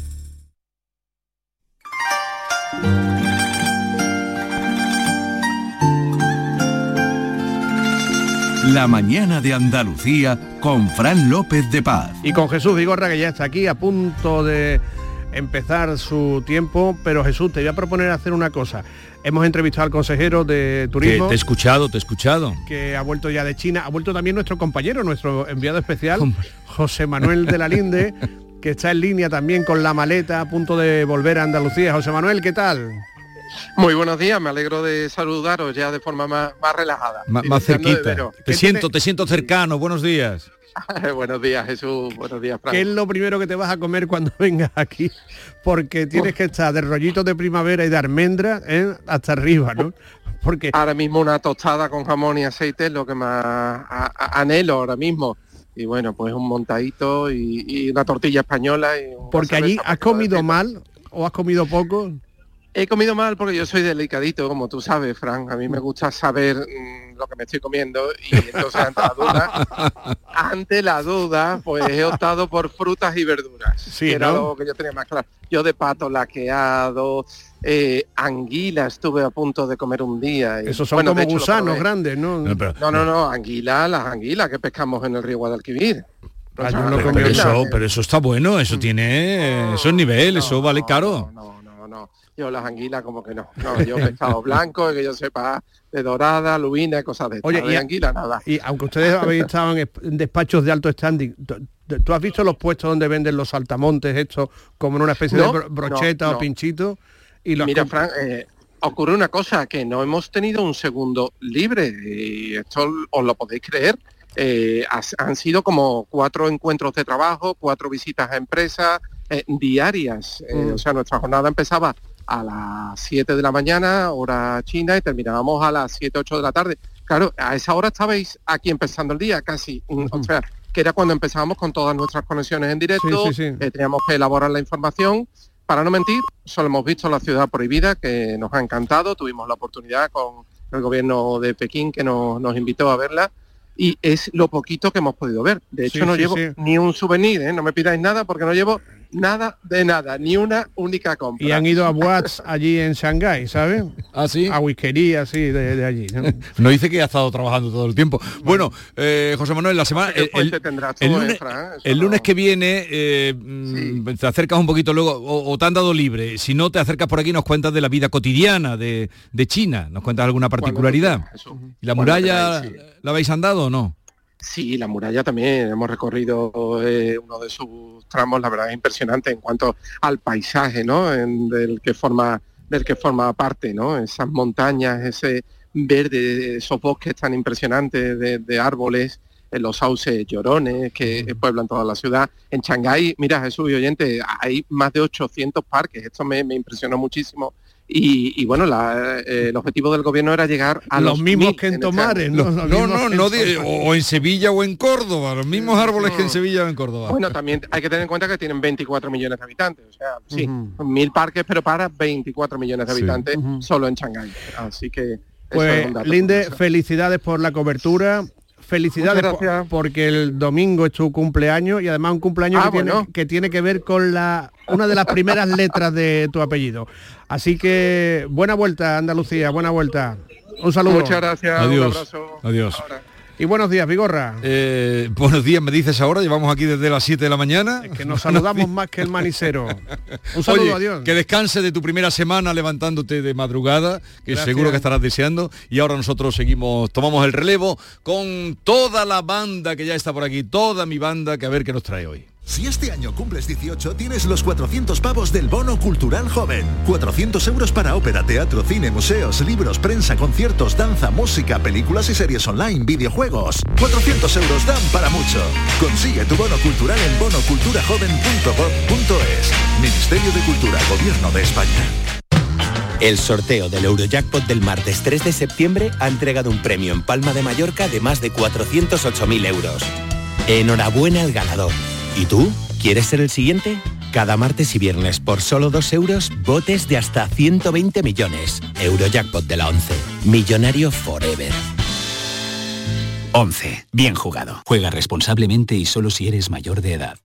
La mañana de Andalucía con Fran López de Paz. Y con Jesús Vigorra, que ya está aquí a punto de empezar su tiempo. Pero Jesús, te voy a proponer hacer una cosa. Hemos entrevistado al consejero de Turismo. Te he escuchado. Que ha vuelto ya de China. Ha vuelto también nuestro compañero, nuestro enviado especial, José Manuel de la Linde, que está en línea también con la maleta a punto de volver a Andalucía. José Manuel, ¿qué tal? Muy buenos días, me alegro de saludaros ya de forma más relajada. Más cerquita. Te siento cercano, buenos días. Buenos días, Jesús, buenos días, Fran. ¿Qué es lo primero que te vas a comer cuando vengas aquí? Porque tienes que estar de rollitos de primavera y de almendra hasta arriba, ¿no? Porque ahora mismo una tostada con jamón y aceite es lo que más anhelo ahora mismo. Y bueno, pues un montadito y una tortilla española. Porque allí has comido mal o has comido poco. He comido mal porque yo soy delicadito, como tú sabes, Fran. A mí me gusta saber lo que me estoy comiendo y entonces ante la duda, pues he optado por frutas y verduras. Sí, era ¿no? lo que yo tenía más claro. Yo de pato laqueado, anguila estuve a punto de comer un día. Y, esos son como gusanos grandes, ¿no? No, las anguilas que pescamos en el río Guadalquivir. Pero eso está bueno, eso tiene esos niveles, eso vale caro. No. Yo las anguilas como que no, yo pescado blanco, que yo sepa, de dorada, lubina, cosas de estas. Oye, de anguila nada. Y aunque ustedes habéis estado en despachos de alto standing, ¿tú has visto los puestos donde venden los saltamontes estos como en una especie de brocheta o pinchito? Y mira, Fran, ocurre una cosa, que no hemos tenido un segundo libre, y esto os lo podéis creer. Han sido como 4 encuentros de trabajo, 4 visitas a empresas diarias. O sea, nuestra jornada empezaba a las 7 de la mañana, hora china, y terminábamos a las 7, 8 de la tarde. claro, a esa hora estabais aquí empezando el día casi, o sea, que era cuando empezábamos con todas nuestras conexiones en directo, teníamos que elaborar la información. Para no mentir, solo hemos visto La Ciudad Prohibida, que nos ha encantado, tuvimos la oportunidad con el gobierno de Pekín que nos invitó a verla, y es lo poquito que hemos podido ver. De hecho, no llevo ni un souvenir, no me pidáis nada porque no llevo nada de nada, ni una única compra. Y han ido a boats allí en Shanghái, ¿sabes? ¿Ah, sí? A whiskería, sí, de allí, ¿no? No dice que ha estado trabajando todo el tiempo. Bueno, José Manuel, la semana... El lunes que viene te acercas un poquito luego, o te han dado libre. Si no, te acercas por aquí y nos cuentas de la vida cotidiana de China. ¿Nos cuentas alguna particularidad? ¿Y la muralla la habéis andado o no? Sí, la muralla también, hemos recorrido uno de sus tramos, la verdad es impresionante en cuanto al paisaje, ¿no? Del que forma parte, ¿no? Esas montañas, ese verde, esos bosques tan impresionantes de árboles, los sauces llorones que pueblan toda la ciudad. En Shanghái, mira, Jesús y oyente, hay más de 800 parques, esto me impresionó muchísimo. Y bueno, el objetivo del gobierno era llegar a los mismos que en Tomares, ¿no? O en Sevilla o en Córdoba, los mismos árboles que en Sevilla o en Córdoba. Bueno, también hay que tener en cuenta que tienen 24 millones de habitantes, o sea, 1000 parques, pero para 24 millones de habitantes solo en Shanghái. Así que... Pues, Linde, felicidades por la cobertura. Felicidades porque el domingo es tu cumpleaños y además un cumpleaños que tiene que ver con una de las primeras letras de tu apellido. Así que buena vuelta, Andalucía, buena vuelta. Un saludo. Muchas gracias. Adiós. Un abrazo. Adiós. Y buenos días, Vigorra. Buenos días, me dices ahora, llevamos aquí desde las 7 de la mañana. Es que nos saludamos más que el manicero. Un saludo, oye, adiós. Que descanse de tu primera semana levantándote de madrugada, que seguro que estarás deseando. Y ahora nosotros tomamos el relevo con toda la banda que ya está por aquí, toda mi banda, que a ver qué nos trae hoy. Si este año cumples 18, tienes los 400 pavos del Bono Cultural Joven. 400 euros para ópera, teatro, cine, museos, libros, prensa, conciertos, danza, música, películas y series online, videojuegos. 400 euros dan para mucho. Consigue tu bono cultural en bonoculturajoven.gov.es. Ministerio de Cultura, Gobierno de España. El sorteo del Eurojackpot del martes 3 de septiembre ha entregado un premio en Palma de Mallorca de más de 408.000 euros. Enhorabuena al ganador. ¿Y tú? ¿Quieres ser el siguiente? Cada martes y viernes por solo 2 euros, botes de hasta 120 millones. Eurojackpot de la 11. Millonario forever. 11. Bien jugado. Juega responsablemente y solo si eres mayor de edad.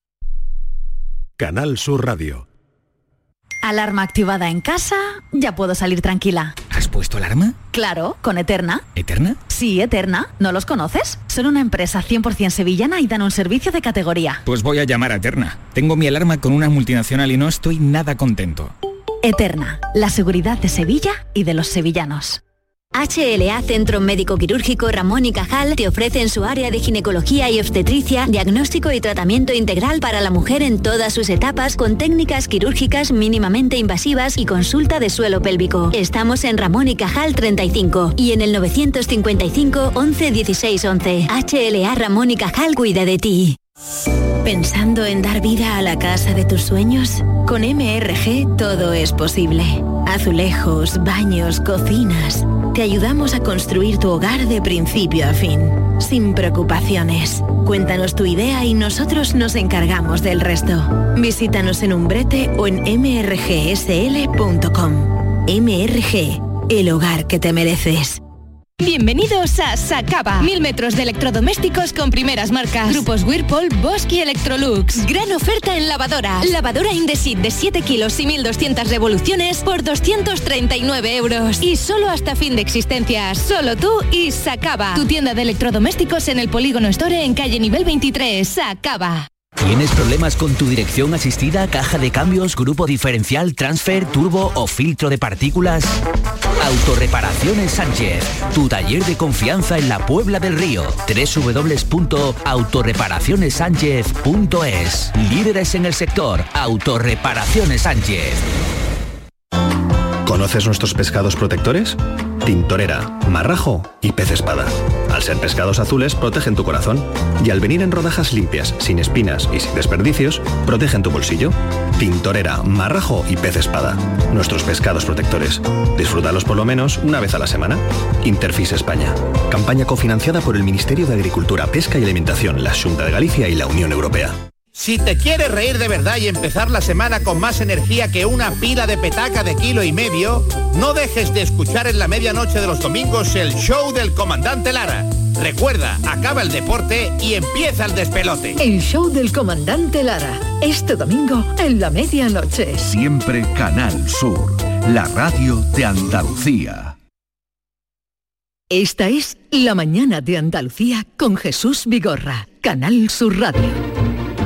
Canal Sur Radio. Alarma activada en casa, ya puedo salir tranquila. ¿Has puesto alarma? Claro, con Eterna. ¿Eterna? Sí, Eterna. ¿No los conoces? Son una empresa 100% sevillana y dan un servicio de categoría. Pues voy a llamar a Eterna. Tengo mi alarma con una multinacional y no estoy nada contento. Eterna, la seguridad de Sevilla y de los sevillanos. HLA Centro Médico Quirúrgico Ramón y Cajal te ofrece en su área de ginecología y obstetricia diagnóstico y tratamiento integral para la mujer en todas sus etapas con técnicas quirúrgicas mínimamente invasivas y consulta de suelo pélvico. Estamos en Ramón y Cajal 35 y en el 955 11 16 11. HLA Ramón y Cajal cuida de ti. ¿Pensando en dar vida a la casa de tus sueños? Con MRG todo es posible. Azulejos, baños, cocinas. Te ayudamos a construir tu hogar de principio a fin, sin preocupaciones. Cuéntanos tu idea y nosotros nos encargamos del resto. Visítanos en Umbrete o en mrgsl.com. MRG, el hogar que te mereces. Bienvenidos a Sacaba. 1000 metros de electrodomésticos con primeras marcas. Grupos Whirlpool, Bosch y Electrolux. Gran oferta en lavadoras. Lavadora Indesit de 7 kilos y 1200 revoluciones por 239 euros. Y solo hasta fin de existencia. Solo tú y Sacaba. Tu tienda de electrodomésticos en el Polígono Store en calle nivel 23. Sacaba. ¿Tienes problemas con tu dirección asistida, caja de cambios, grupo diferencial, transfer, turbo o filtro de partículas? Autorreparaciones Sánchez, tu taller de confianza en la Puebla del Río. www.autorreparacionessánchez.es. Líderes en el sector, Autorreparaciones Sánchez. ¿Conoces nuestros pescados protectores? Tintorera, marrajo y pez espada. Al ser pescados azules, protegen tu corazón. Y al venir en rodajas limpias, sin espinas y sin desperdicios, protegen tu bolsillo. Tintorera, marrajo y pez espada. Nuestros pescados protectores. Disfrútalos por lo menos una vez a la semana. Interfis España. Campaña cofinanciada por el Ministerio de Agricultura, Pesca y Alimentación, la Xunta de Galicia y la Unión Europea. Si te quieres reír de verdad y empezar la semana con más energía que una pila de petaca de 1,5 kilos, no dejes de escuchar en la medianoche de los domingos el show del Comandante Lara. Recuerda, acaba el deporte y empieza el despelote. El show del Comandante Lara, este domingo en la medianoche. Siempre Canal Sur, la radio de Andalucía. Esta es La Mañana de Andalucía con Jesús Vigorra, Canal Sur Radio.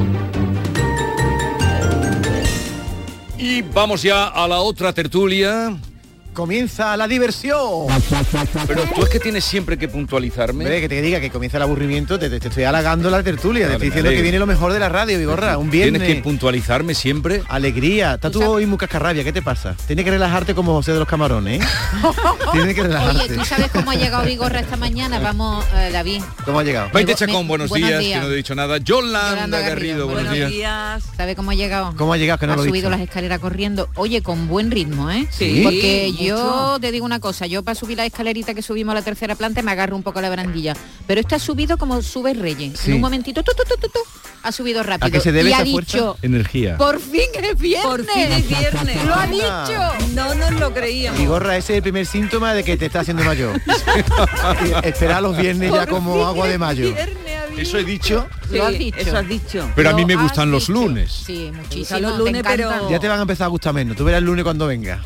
Y vamos ya a la otra tertulia. Comienza la diversión. Pero tú es que tienes siempre que puntualizarme. Hombre, que te diga que comienza el aburrimiento, te estoy halagando la tertulia, te estoy diciendo que viene lo mejor de la radio, Vigorra, un viernes. Tienes que puntualizarme siempre. Alegría, está tú hoy muy cascarrabia, ¿qué te pasa? Tienes que relajarte como José de los Camarones, ¿eh? Tienes que relajarte. Oye, ¿tú sabes cómo ha llegado Vigorra esta mañana? Vamos, David. ¿Cómo ha llegado? Maite Chacón, buenos días, que no he dicho nada. Yolanda Garrido, buenos días. ¿Sabe cómo ha llegado? ¿Cómo ha llegado? Que no lo he visto. Ha subido las escaleras corriendo. Oye, con buen ritmo, ¿eh? Sí. Porque yo te digo una cosa, yo para subir la escalerita que subimos a la tercera planta me agarro un poco la barandilla, pero este ha subido como sube Reyes, en un momentito ha subido rápido. ¿A qué se debe y esa ha fuerza? dicho, energía. Por fin es viernes. Por fin es viernes. Lo ha dicho. No nos lo creíamos. Vigorra, ese es el primer síntoma de que te está haciendo mayor. Esperar los viernes ya como agua de mayo. ¿Eso he dicho? Lo has dicho. Eso has dicho. Pero a mí me gustan los lunes. Sí, muchísimo. Los lunes, pero ya te van a empezar a gustar menos. Tú verás el lunes cuando venga.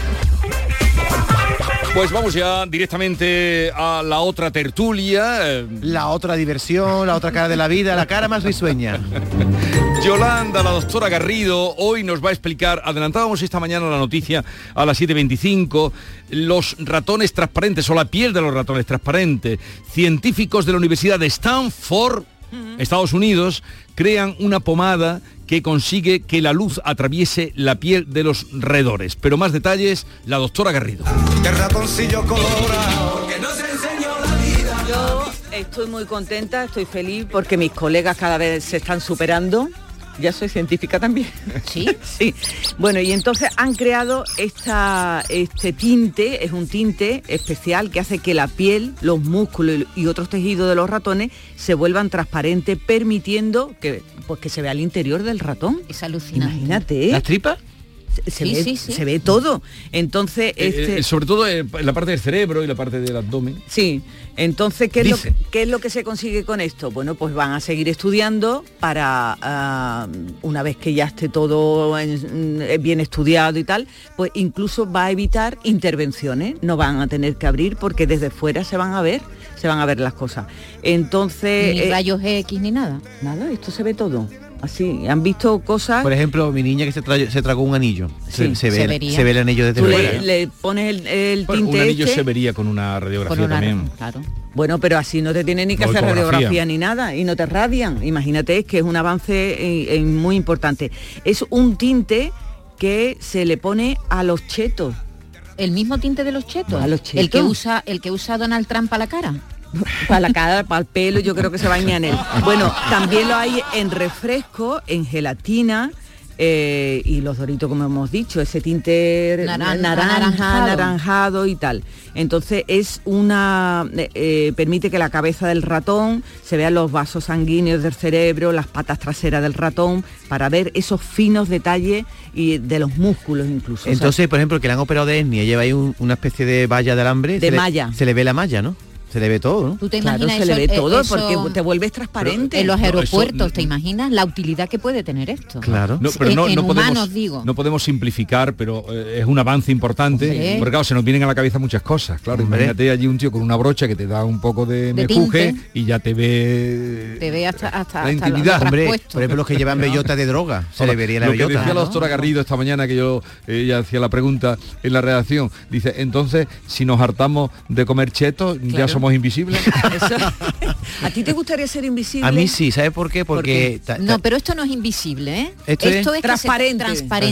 Pues vamos ya directamente a la otra tertulia. La otra diversión, la otra cara de la vida, la cara más risueña. Yolanda, la doctora Garrido, hoy nos va a explicar, adelantábamos esta mañana la noticia a las 7:25, los ratones transparentes o la piel de los ratones transparentes. Científicos de la Universidad de Stanford, Estados Unidos, crean una pomada que consigue que la luz atraviese la piel de los roedores. Pero más detalles, la doctora Garrido. De ratoncillo colorado, que no se enseñó la vida. Yo estoy muy contenta, estoy feliz porque mis colegas cada vez se están superando. Ya soy científica también. ¿Sí? Sí. Bueno, y entonces han creado este tinte, es un tinte especial que hace que la piel, los músculos y otros tejidos de los ratones se vuelvan transparentes, permitiendo que se vea el interior del ratón. Es alucinante. Imagínate, ¿eh? ¿Las tripas? Se ve todo. Entonces, sobre todo en la parte del cerebro y la parte del abdomen. Sí. Entonces, ¿qué es lo que se consigue con esto? Bueno, pues van a seguir estudiando para, una vez que ya esté todo bien estudiado y tal, pues incluso va a evitar intervenciones. No van a tener que abrir porque desde fuera se van a ver las cosas. Entonces... Ni rayos X ni nada. Nada, esto se ve todo. Así, han visto cosas... Por ejemplo, mi niña que se tragó un anillo. Sí, se ve el anillo desde fuera. Le pones el tinte un anillo se vería con una radiografía también. Claro. Bueno, pero así no te tienen ni que hacer radiografía ni nada y no te radian. Imagínate, es que es un avance muy importante. Es un tinte que se le pone a los chetos. ¿El mismo tinte de los chetos? A los chetos. El que usa Donald Trump para la cara. Para la cara, para el pelo, yo creo que se baña en él. Bueno, también lo hay en refresco, en gelatina, y los Doritos, como hemos dicho, ese tinte anaranjado y tal. Entonces es permite que la cabeza del ratón se vean los vasos sanguíneos del cerebro, las patas traseras del ratón, para ver esos finos detalles y de los músculos incluso. Entonces, por ejemplo, que le han operado de hernia, lleva ahí una especie de valla de alambre. Se le ve la malla, ¿no? Se le ve todo, ¿no? ¿Tú te imaginas se le ve todo porque te vuelves transparente. En los aeropuertos, ¿te imaginas la utilidad que puede tener esto? Claro. No, pero no podemos simplificar, pero es un avance importante. Sí. Porque claro, se nos vienen a la cabeza muchas cosas. Claro, imagínate allí un tío con una brocha que te da un poco de mejuje y ya te ve hasta la intimidad. Hombre, por ejemplo, los que llevan bellota de droga, se le vería la bellota. Lo que decía la doctora Garrido esta mañana, que ella hacía la pregunta en la redacción, dice, entonces, si nos hartamos de comer chetos, ya somos somos invisibles. ¿A ti te gustaría ser invisible? A mí sí, ¿sabes por qué? Porque... No, pero esto no es invisible, ¿eh? Esto es transparente.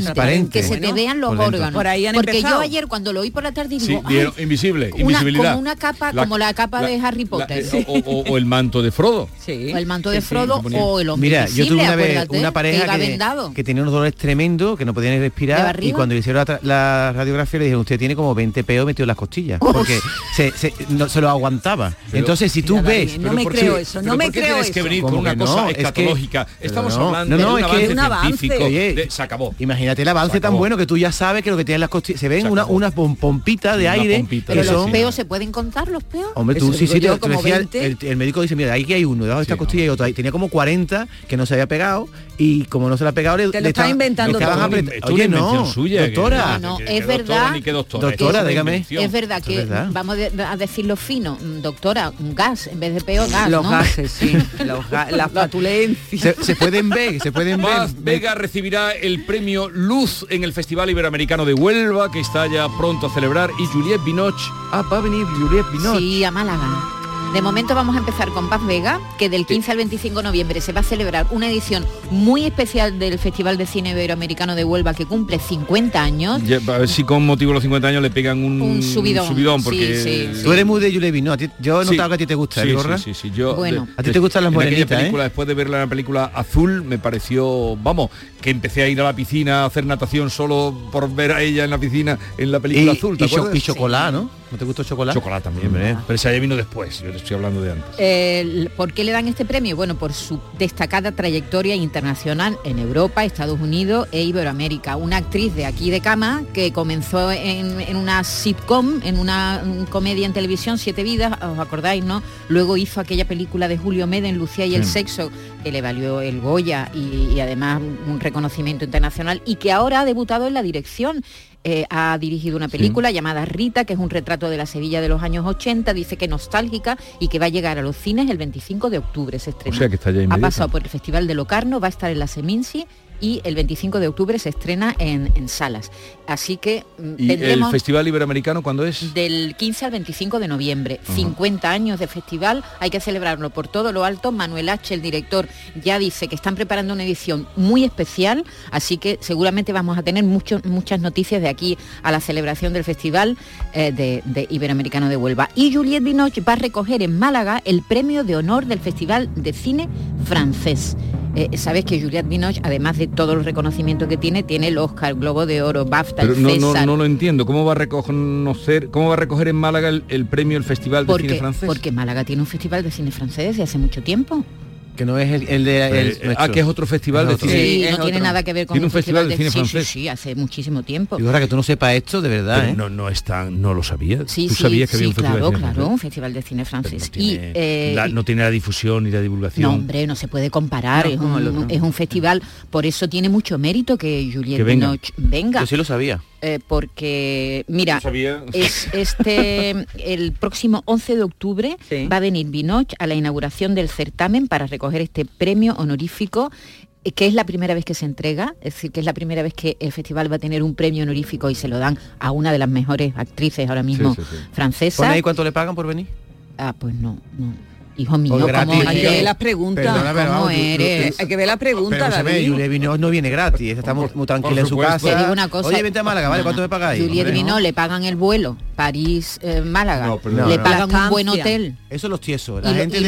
Que se te vean los órganos. Por ahí han porque empezado. yo ayer cuando lo oí por la tarde digo, invisible, invisibilidad. Como una capa, como la capa de Harry Potter. O el manto de Frodo. Sí. O el manto de Frodo o el hombre Mira, invisible, yo tuve una vez una pareja que tenía unos dolores tremendos, que no podían respirar, y cuando le hicieron la radiografía le dijeron, usted tiene como 20 peos metidos en las costillas, porque no se lo aguantaba. Entonces, si tú ves... No me creo eso, no me creo eso. Que venir con una cosa escatológica. Estamos hablando de un avance científico. Oye, se acabó. Imagínate el avance tan bueno que tú ya sabes que lo que tiene en las costillas... Se ven unas pompitas de aire. Pero los peos, ¿se pueden contar los peos? Hombre, tú sí, te decía, el médico dice, mira, aquí hay uno, debajo de esta costilla y otro. Ahí tenía como 40 que no se había pegado, y como no se le ha pegado... Te lo estás inventando todo. Oye, no, suya, doctora. No, es verdad. Doctora, dígame. Es verdad que, vamos a decirlo fino, doctora, un gas, en vez de peo, gas, Los gases, sí. Las flatulencias. Se pueden ver. Paz Vega recibirá el premio Luz en el Festival Iberoamericano de Huelva, que está ya pronto a celebrar, y Juliette Binoche. Va a venir Juliette Binoche. Sí, a Málaga. De momento vamos a empezar con Paz Vega, que del 15 al 25 de noviembre se va a celebrar una edición muy especial del Festival de Cine Iberoamericano de Huelva, que cumple 50 años. Ya, a ver si con motivo de los 50 años le pegan un subidón, porque... Sí. Tú eres muy de Juliette Binoche. Yo he notado que a ti te gusta, ¿verdad? Sí. Yo, bueno. A ti te gustan las morenitas, película, después de ver la película Azul, me pareció, vamos, que empecé a ir a la piscina a hacer natación solo por ver a ella en la piscina en la película Azul, ¿te acuerdas? Y chocolate, ¿no? ¿No te gustó chocolate? Chocolate también, pero esa ya vino después, yo te estoy hablando de antes. ¿Por qué le dan este premio? Bueno, por su destacada trayectoria internacional en Europa, Estados Unidos e Iberoamérica. Una actriz de aquí de cama que comenzó en una sitcom, en una comedia en televisión, 7 vidas, ¿os acordáis, no? Luego hizo aquella película de Julio Meden, Lucía y el sexo, que le valió el Goya y además un reconocimiento internacional, y que ahora ha debutado en la dirección. Ha dirigido una película llamada Rita, que es un retrato de la Sevilla de los años 80, dice que nostálgica, y que va a llegar a los cines el 25 de octubre, se estrena. O sea que está ya inmediata. Ha pasado por el Festival de Locarno, va a estar en la Seminci, y el 25 de octubre se estrena en salas. Así que ¿Y el Festival Iberoamericano cuándo es? Del 15 al 25 de noviembre. 50 años de festival, hay que celebrarlo por todo lo alto. Manuel H., el director, ya dice que están preparando una edición muy especial, así que seguramente vamos a tener muchas noticias de aquí a la celebración del Festival de Iberoamericano de Huelva. Y Juliette Binoche va a recoger en Málaga el premio de honor del Festival de Cine francés. Sabes que Juliette Binoche, además de todos los reconocimientos que tiene el Oscar, Globo de Oro, BAFTA, pero el César. No lo entiendo. ¿Cómo va a recoger en Málaga el premio, el Festival de Cine francés? Porque Málaga tiene un festival de cine francés desde hace mucho tiempo. Que no es el de... que es otro festival de cine. Sí, no tiene nada que ver con un festival de cine francés. Sí, hace muchísimo tiempo. Y ahora que tú no sepas esto, de verdad, pero no lo sabías. Sí, ¿Tú sabías que había un festival de cine francés? Claro, un festival de cine francés. No tiene la difusión ni la divulgación. No, hombre, no se puede comparar. Es un festival, por eso tiene mucho mérito que Juliette Binoche venga. Yo sí lo sabía. Porque, mira, es el próximo 11 de octubre va a venir Binoche a la inauguración del certamen para recoger este premio honorífico, que es la primera vez que se entrega, es decir, que es la primera vez que el festival va a tener un premio honorífico y se lo dan a una de las mejores actrices ahora mismo francesas. ¿Pone ahí cuánto le pagan por venir? Pues no. Hijo mío, ¿cómo hay que ver las preguntas? ¿Cómo eres? Hay que ver las preguntas, David. Juliette Binoche no viene gratis, está muy tranquila en su casa. Te digo una cosa. Oye, vente a Málaga, ¿vale? ¿Cuánto me pagáis? Juliette Binoche le pagan el vuelo, París, Málaga. Le pagan un buen hotel. Eso los tiesos. La gente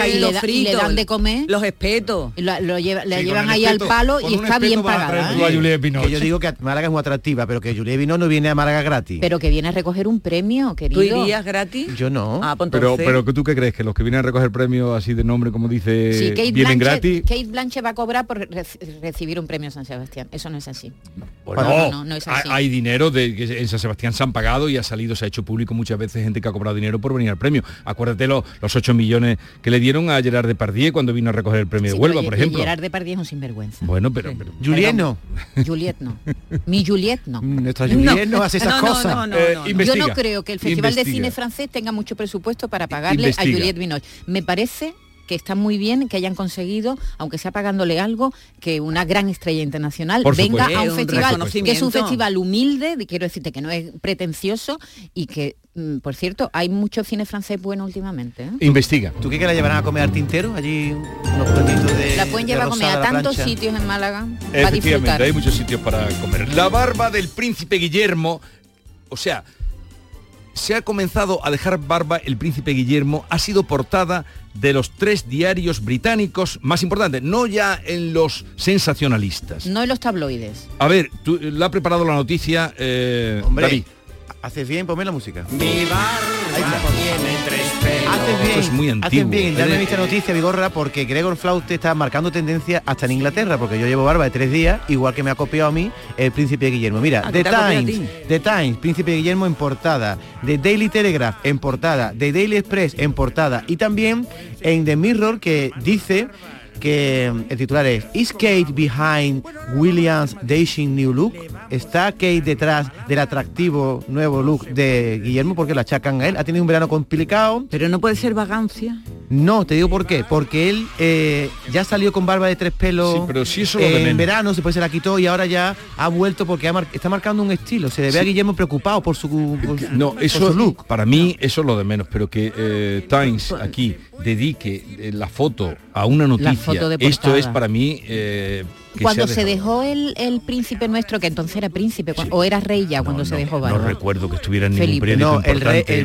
le dan de comer. Los espetos. Le llevan ahí al palo y está bien pagada. Que yo digo que Málaga es muy atractiva, pero que Juliette Binoche no viene a Málaga gratis. Pero que viene a recoger un premio, querido. ¿Tú irías gratis? Yo no. Pero ¿tú qué crees? ¿Que los que vienen a recoger el premio así de nombre, como dice, vienen gratis? Kate Blanchett va a cobrar por recibir un premio en San Sebastián. Eso no es así. Bueno, no es así. Hay dinero que en San Sebastián se han pagado y ha salido, se ha hecho público muchas veces gente que ha cobrado dinero por venir al premio. Acuérdate los 8 millones que le dieron a Gerard Depardieu cuando vino a recoger el premio de Huelva, por ejemplo. Gerard Depardieu es un sinvergüenza. Bueno, pero Juliette no. Juliette no. Mi Juliette no. Nuestra Juliette no hace esas cosas. Yo no creo que el Festival de Cine francés tenga mucho presupuesto para pagarle a Juliette Binoche. Me parece que está muy bien que hayan conseguido, aunque sea pagándole algo, que una gran estrella internacional venga a un festival, que es un festival humilde, quiero decirte que no es pretencioso y que, por cierto, hay mucho cine francés bueno últimamente, ¿eh? Investiga. ¿Tú qué que la llevarán a comer al Tintero? Allí unos platitos de... La pueden llevar a comer a tantos sitios en Málaga. Efectivamente, hay muchos sitios para comer. La barba del príncipe Guillermo, o sea, se ha comenzado a dejar barba el príncipe Guillermo, ha sido portada de los 3 diarios británicos más importantes, no ya en los sensacionalistas. No en los tabloides. A ver, tú, la ha preparado la noticia, Hombre, David. Haces bien, ponme la música. Mi barba tiene 3 pelos. Haces bien, esto es muy antiguo. Haces bien en darme esta noticia, Vigorra, porque Gregor Flaute está marcando tendencia hasta en Inglaterra, porque yo llevo barba de 3 días, igual que me ha copiado a mí el príncipe Guillermo. Mira, The Times, príncipe Guillermo en portada, The Daily Telegraph en portada, The Daily Express en portada, y también en The Mirror, que dice que el titular es "Is Kate behind William's dashing new look?" ¿Está Kate detrás del atractivo nuevo look de Guillermo? Porque lo achacan a él. Ha tenido un verano complicado. Pero no puede ser vagancia. No, te digo por qué. Porque él ya salió con barba de 3 pelos. Sí, pero si eso lo de en menos. verano, después se la quitó y ahora ya ha vuelto porque está marcando un estilo. Se le ve a Guillermo preocupado por su look. Para mí eso es lo de menos, pero que Times aquí dedique la foto a una noticia, esto es para mí... cuando se dejó el príncipe nuestro, que entonces era príncipe, o era rey ya cuando se dejó barba. No recuerdo que estuviera en ningún periódico importante.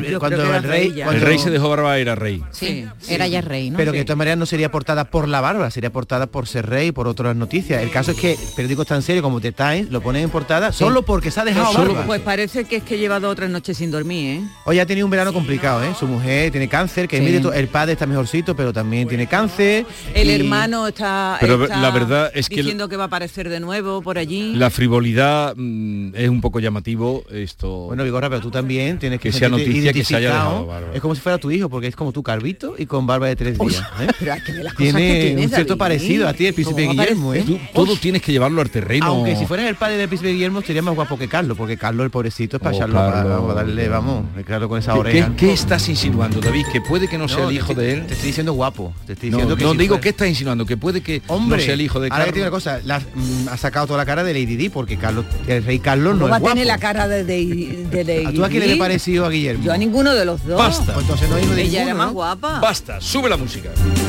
El rey se dejó barba, era rey. Sí, era ya rey, ¿no? Pero que de todas maneras no sería portada por la barba, sería portada por ser rey, por otras noticias. El caso es que periódicos tan serios como The Times lo ponen en portada solo porque se ha dejado barba. Pues parece que es que lleva 2 o 3 noches sin dormir, ¿eh? Hoy ha tenido un verano complicado, ¿eh? Su mujer tiene cáncer, que el padre está mejorcito, pero también tiene cáncer. El hermano está la verdad es que diciendo que va a aparecer de nuevo por allí. La frivolidad es un poco llamativo esto. Bueno, Vigorra, pero tú también tienes que sea noticia que se haya dejado barba. Es como si fuera tu hijo, porque es como tu calvito y con barba de 3 días. Pero que las tiene un cierto parecido a ti, el príncipe Guillermo, ¿eh? Todo tienes que llevarlo al terreno. Aunque si fueras el padre del príncipe Guillermo sería más guapo que Carlos, porque Carlos, el pobrecito, es para echarlo, para darle, claro, con esa oreja. ¿Qué estás insinuando, David? ¿Que puede que no sea el hijo de él? Te estoy diciendo guapo. Te estoy diciendo que digo, ¿qué estás insinuando? Que puede que no sea el hijo de Carlos. Ahora que tiene una cosa, ha sacado toda la cara de Lady Di, porque el rey Carlos no es guapo. Tiene la cara de Lady. ¿Tú a quién le parecido a Guillermo? Yo a ninguno de los dos. Basta. Pues entonces no hijo de ella ninguno, era más ¿no? guapa. Basta, sube la música.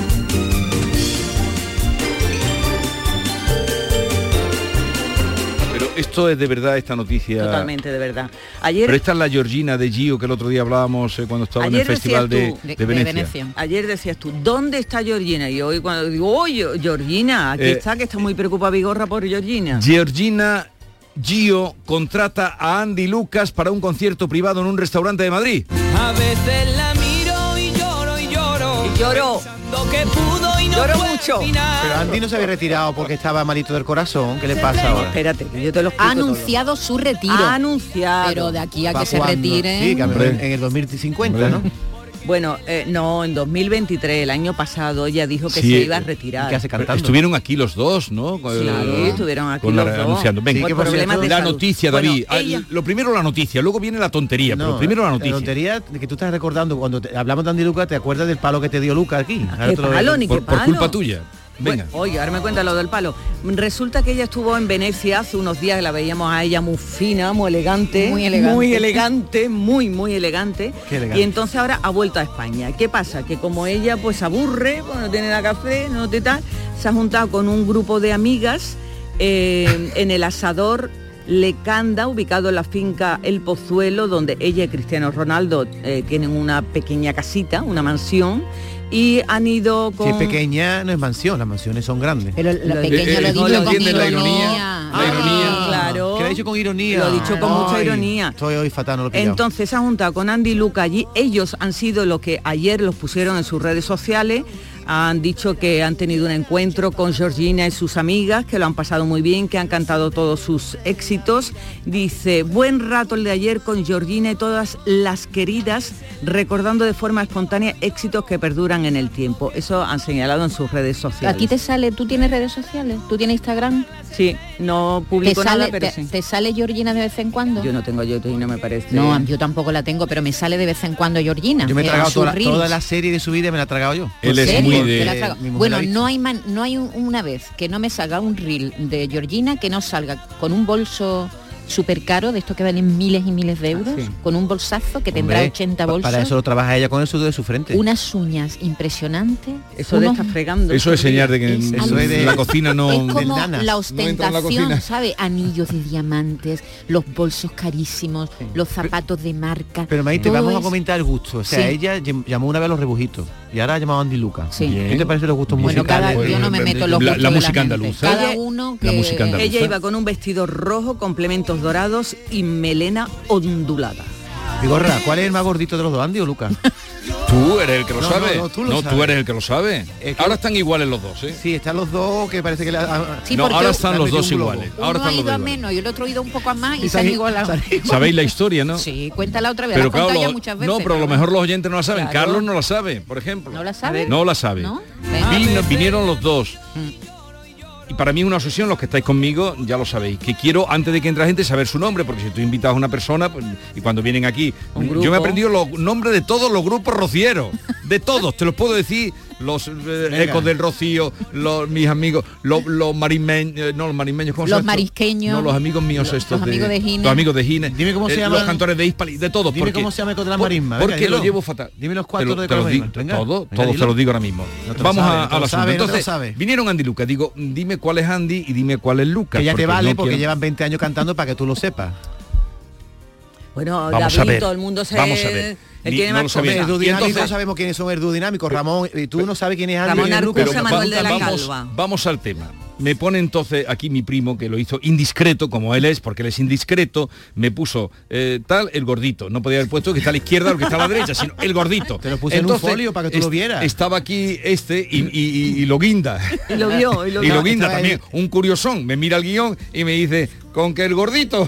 Pero esto es de verdad, esta noticia. Totalmente de verdad. Pero esta es la Georgina de Gio, que el otro día hablábamos cuando estaba en el festival de Venecia. Ayer decías tú, ¿dónde está Georgina? Y hoy cuando digo, Georgina, aquí está, que está muy preocupada Vigorra por Georgina. Georgina Gio contrata a Andy Lucas para un concierto privado en un restaurante de Madrid. A veces la miro y lloro y lloro. Y lloro. Que pudo y no lloro mucho. Pero Andy no se había retirado porque estaba malito del corazón. ¿Qué le pasa ahora? Espérate, que yo te lo explico. Ha anunciado su retiro. Ha anunciado. Pero de aquí a que se retire. Sí, que en el 2050, ¿no? Bueno, no, en 2023, el año pasado, ella dijo que se iba a retirar. ¿Qué hace cantando? Estuvieron aquí los dos, ¿no? Sí, estuvieron aquí los dos. Anunciando. Venga, sí, la noticia, David. Lo primero la noticia, luego viene la tontería, pero primero la noticia. La tontería que tú estás recordando, cuando hablamos de Andy Lucas, ¿te acuerdas del palo que te dio Lucas aquí? ¿Qué palo, ni qué palo? Por culpa tuya. Venga. Bueno, oye, ahora me cuenta lo del palo. Resulta que ella estuvo en Venecia hace unos días, la veíamos a ella muy fina, muy elegante. Muy elegante. Y entonces ahora ha vuelto a España. ¿Qué pasa? Que como ella pues aburre, pues no tiene nada que hacer, no te tal, se ha juntado con un grupo de amigas en el asador Lecanda, ubicado en la finca El Pozuelo, donde ella y Cristiano Ronaldo tienen una pequeña casita, una mansión. Y han ido con... Si es pequeña, no es mansión, las mansiones son grandes. Pero la pequeña lo dicho con ironía. La ironía. Claro. Que lo ha dicho con ironía. Lo ha dicho con mucha ironía. Estoy hoy fatal, no lo he pillado. Entonces se ha juntado con Andy Luca allí. Ellos han sido lo que ayer los pusieron en sus redes sociales. Han dicho que han tenido un encuentro con Georgina y sus amigas, que lo han pasado muy bien, que han cantado todos sus éxitos. Dice, buen rato el de ayer con Georgina y todas las queridas, recordando de forma espontánea éxitos que perduran en el tiempo. Eso han señalado en sus redes sociales. ¿A ti te sale, tú tienes redes sociales? ¿Tú tienes Instagram? Sí, no publico nada, pero sí. ¿Te sale Georgina de vez en cuando? Yo no tengo Georgina, me parece. No, yo tampoco la tengo, pero me sale de vez en cuando Georgina. Yo me he tragado toda la serie de su vida, me la he tragado yo. Él es muy Bueno, no hay una vez que no me salga un reel de Georgina que no salga con un bolso súper caro, de estos que valen miles y miles de euros, con un bolsazo que tendrá 80 bolsos. Para eso lo trabaja ella con el sudor de su frente. Unas uñas impresionantes. Eso de estar fregando. Eso es señal de que en la cocina no... Es como la ostentación, no ¿sabe? Anillos de diamantes, los bolsos carísimos, los zapatos de marca. Pero Maite, vamos a comentar el gusto. O sea, ella llamó una vez a los rebujitos y ahora ha llamado a Andy Luca. ¿Qué te parece los gustos musicales? Yo no me meto en los gustos la música andaluza. Cada uno que... Ella iba con un vestido rojo, complementos dorados y melena ondulada. Vigorra, ¿cuál es el más gordito de los dos, Andy o Luca? Tú eres el que lo sabe. Tú eres el que lo sabe. Ahora están iguales los dos, ¿eh? Sí, están los dos que parece que... ahora están los dos iguales. Uno ha ido a menos y el otro ha ido un poco a más y se han igualado. ¿Sabéis la historia, no? Sí, cuéntala otra vez. Pero claro, ya muchas veces, no, pero a lo mejor los oyentes no la saben. Claro. Carlos no la sabe, por ejemplo. ¿No la sabe? No la sabe. ¿No? Vinieron los dos. Y para mí es una obsesión, los que estáis conmigo ya lo sabéis, que quiero antes de que entre la gente saber su nombre, porque si tú invitas a una persona pues, y cuando vienen aquí, yo me he aprendido los nombres de todos los grupos rocieros, de todos, te los puedo decir, los Ecos del Rocío, mis amigos, los marismeños, no los marismeños, ¿cómo los marisqueños, no, los amigos míos estos, los amigos de Gine, los amigos de Gine, dime cómo se llaman los cantores de Hispali, de todos. Dime cómo se llama Ecos de la Marisma, porque lo llevo fatal. Dime los cuatro de todos te los digo ahora mismo. Vamos a la asunto. Entonces, vinieron Andy y Luca, digo, dime cuál es Andy y dime cuál es Luca. Que ya te vale porque llevan 20 años cantando para que tú lo sepas. Bueno, David, todo el mundo se... Vamos a ver. Entonces sabemos quiénes son Erdodinámicos, Ramón, y tú no sabes quién es Andy. Ramón Arcusa, Manuel de la Calva. Vamos al tema. Me pone entonces aquí mi primo, que lo hizo indiscreto, como él es, porque él es indiscreto, me puso tal, el gordito. No podía haber puesto que está a la izquierda o que está a la derecha, sino el gordito. Te lo puse entonces, en un folio para que tú lo vieras. Estaba aquí y lo guinda. Y lo vio. Y lo guinda también. Un curiosón. Me mira el guión y me dice, con que el gordito.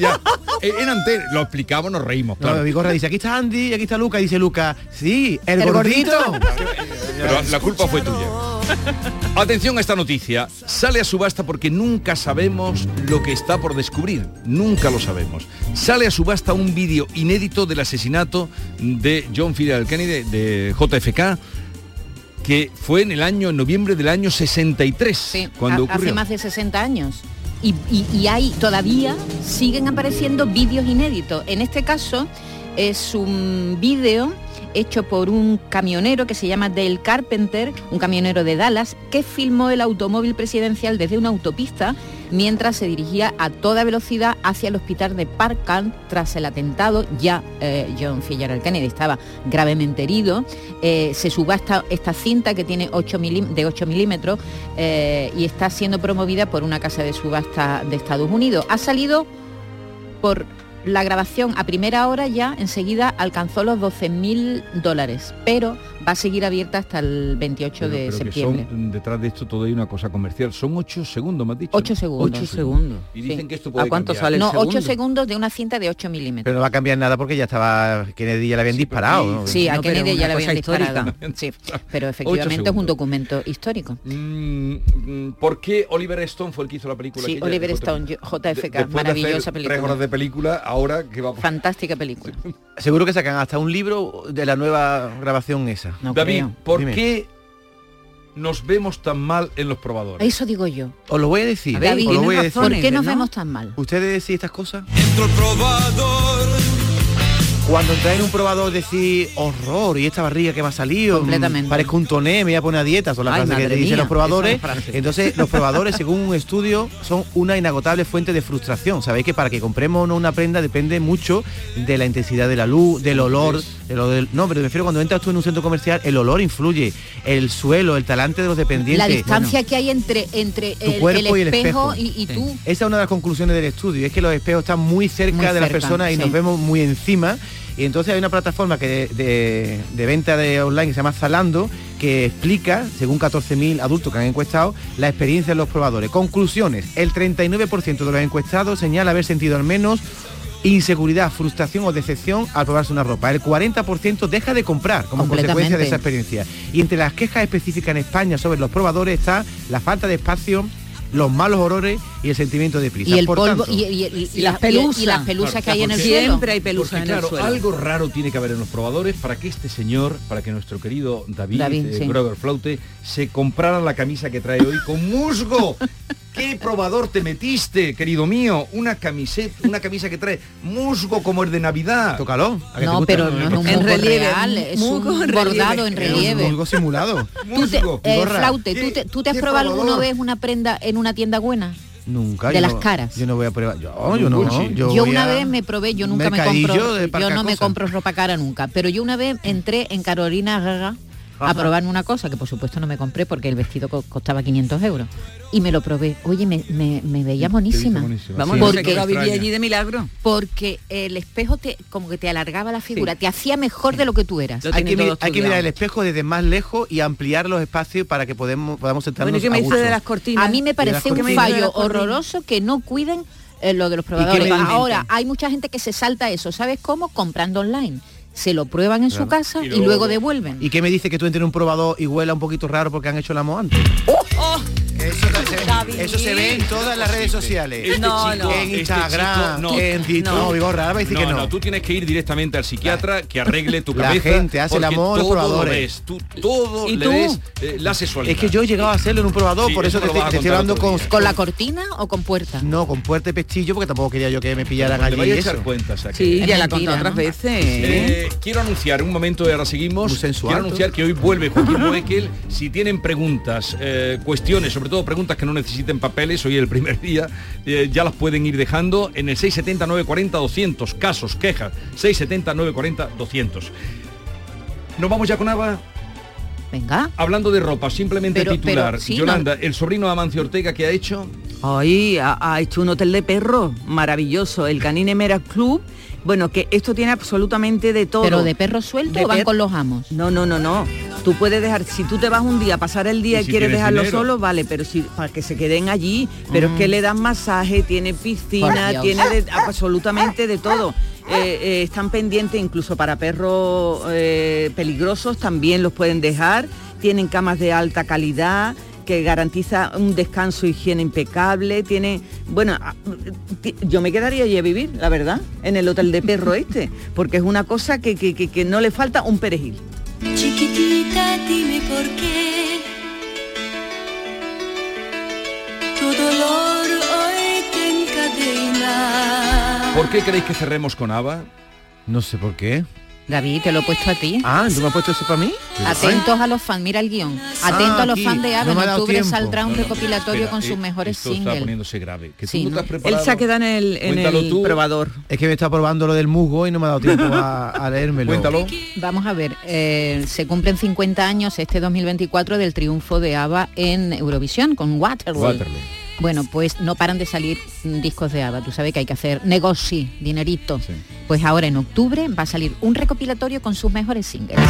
Lo explicamos, nos reímos. Claro. No, Vigorra dice, aquí está Andy y aquí está Luca. Y dice Luca, sí, el gordito. Pero la culpa fue tuya. Atención a esta noticia. Sale a subasta porque nunca sabemos lo que está por descubrir. Nunca lo sabemos. Sale a subasta un vídeo inédito del asesinato de John F. Kennedy, de JFK, que fue en noviembre del año 63, cuando ocurrió. Hace más de 60 años. Y hay todavía siguen apareciendo vídeos inéditos. En este caso es un vídeo hecho por un camionero que se llama Dale Carpenter, un camionero de Dallas, que filmó el automóvil presidencial desde una autopista mientras se dirigía a toda velocidad hacia el hospital de Parkland tras el atentado. Ya John F. Kennedy estaba gravemente herido. Se subasta esta cinta que tiene 8 milímetros y está siendo promovida por una casa de subasta de Estados Unidos. Ha salido por la grabación a primera hora, ya enseguida alcanzó los $12.000, pero va a seguir abierta hasta el 28 de septiembre. Detrás de esto todo hay una cosa comercial. Son 8 segundos, me has dicho. 8 segundos. 8 segundos. Y dicen que esto puede ¿A cuánto cambiar? sale el segundo? 8 segundos de una cinta de 8 milímetros. Pero no va a cambiar nada porque ya estaba... Kennedy ya le habían disparado, ¿no? Sí, a Kennedy ya le habían disparado. Sí, pero efectivamente es un documento histórico. ¿Por qué Oliver Stone fue el que hizo la película? Sí, Oliver Stone, JFK, maravillosa película. 3 horas de película, ahora que va... Fantástica película. Seguro que sacan hasta un libro de la nueva grabación esa. No David, creo. ¿por qué nos vemos tan mal en los probadores? Eso digo yo. Os lo voy a decir. David, os lo voy a decir. ¿Por qué nos vemos tan mal? ¿Ustedes decís estas cosas? Entro el probador. Cuando entráis en un probador decís, horror, y esta barriga que me ha salido, completamente. Parezco un toné, me voy a poner a dieta, son las frases que te dicen los probadores. Entonces, los probadores, según un estudio, son una inagotable fuente de frustración. Sabéis que para que compremos o no una prenda depende mucho de la intensidad de la luz, del olor, no, pero me refiero cuando entras tú en un centro comercial, el olor influye, el suelo, el talante de los dependientes. La distancia que hay entre el espejo y tú. Esa es una de las conclusiones del estudio, es que los espejos están muy cerca de las personas y nos vemos muy encima. Y entonces hay una plataforma que de venta de online que se llama Zalando, que explica, según 14.000 adultos que han encuestado, la experiencia de los probadores. Conclusiones: el 39% de los encuestados señala haber sentido al menos inseguridad, frustración o decepción al probarse una ropa. El 40% deja de comprar como consecuencia de esa experiencia. Y entre las quejas específicas en España sobre los probadores está la falta de espacio, los malos olores y el sentimiento de prisa. Y el polvo y las pelusas que hay en el suelo. Siempre hay pelusas en el suelo. Algo raro tiene que haber en los probadores para que este señor, para que nuestro querido David Grover Flaute se comprara la camisa que trae hoy con musgo. ¿Qué probador te metiste, querido mío? Una camisa que trae musgo como el de Navidad. Tócalo. No, pero no es un musgo en relieve, real, es un bordado en relieve. Un musgo simulado. Flaute, ¿tú te has probado alguna vez una prenda en una tienda buena? Nunca. De las caras. Yo no voy a probar. Yo una vez me probé, yo nunca me compro. Yo no me compro ropa cara nunca. Pero yo una vez entré en Carolina Herrera a probarme una cosa que por supuesto no me compré porque el vestido costaba 500 euros y me lo probé. Oye, me veía monísima. Vamos, porque lo viví allí de milagro. Porque el espejo como que te alargaba la figura, te hacía mejor de lo que tú eras. Hay que mirar el espejo desde más lejos y ampliar los espacios para que podamos sentarnos. Bueno, ¿qué me dice de las cortinas? A mí me parece un fallo horroroso que no cuiden lo de los probadores. Ahora, hay mucha gente que se salta eso. ¿Sabes cómo? Comprando online. Se lo prueban en su casa y luego devuelven. ¿Y qué me dice que tú entres en un probador y huela un poquito raro porque han hecho el amor antes? Eso se ve en todas las redes sociales. En Instagram, no, Vigorra, ahora va a decir que no. No, tú tienes que ir directamente al psiquiatra que arregle tu cabeza. La gente hace el amor en los probadores. Todo le ves la sexualidad. Es que yo he llegado a hacerlo en un probador, por eso te estoy hablando con la cortina o con puerta. No, con puerta y pestillo, porque tampoco quería yo que me pillaran allí. Voy a echar cuentas aquí. Sí, ya la he contado otras veces. Quiero anunciar, un momento y ahora seguimos. Quiero anunciar que hoy vuelve Joaquín Boekel. Si tienen preguntas, cuestiones, sobre todo preguntas que no necesiten papeles, hoy es el primer día, ya las pueden ir dejando en el 670 940 200. Casos, quejas, 670 940 200. ¿Nos vamos ya con Ava? Venga. Hablando de ropa, simplemente titular. Sí, Yolanda, el sobrino de Amancio Ortega, ¿qué ha hecho? Ay, ha hecho un hotel de perros maravilloso, el Canine Mera Club. Bueno, que esto tiene absolutamente de todo. ¿Pero de perros sueltos o van con los amos? No. Tú puedes dejar, si tú te vas un día a pasar el día y quieres dejarlo solo, vale, pero si para que se queden allí, pero es que le dan masaje, tiene piscina, tiene absolutamente de todo. Están pendientes incluso para perros peligrosos, también los pueden dejar. Tienen camas de alta calidad que garantiza un descanso e higiene impecable. Tiene, bueno, yo me quedaría allí a vivir, la verdad, en el hotel de perro porque es una cosa que no le falta un perejil. Chiquitita, dime por qué tu dolor hoy te encadena. ¿Por qué queréis que cerremos con Ava? No sé por qué. David, te lo he puesto a ti. ¿Tú me has puesto eso para mí? Atentos a los fans, mira el guión. Atentos a los fans de Ava, en octubre saldrá un recopilatorio con sus mejores singles. Está poniéndose grave. Que sí, tú te has preparado. Él se ha quedado en el probador. Es que me está probando lo del musgo y no me ha dado tiempo a leérmelo. Cuéntalo. Vamos a ver, se cumplen 50 años este 2024 del triunfo de Ava en Eurovisión con Waterloo. Bueno, pues no paran de salir discos de Ava. Tú sabes que hay que hacer negocio, dinerito. Sí. Pues ahora en octubre va a salir un recopilatorio con sus mejores singles.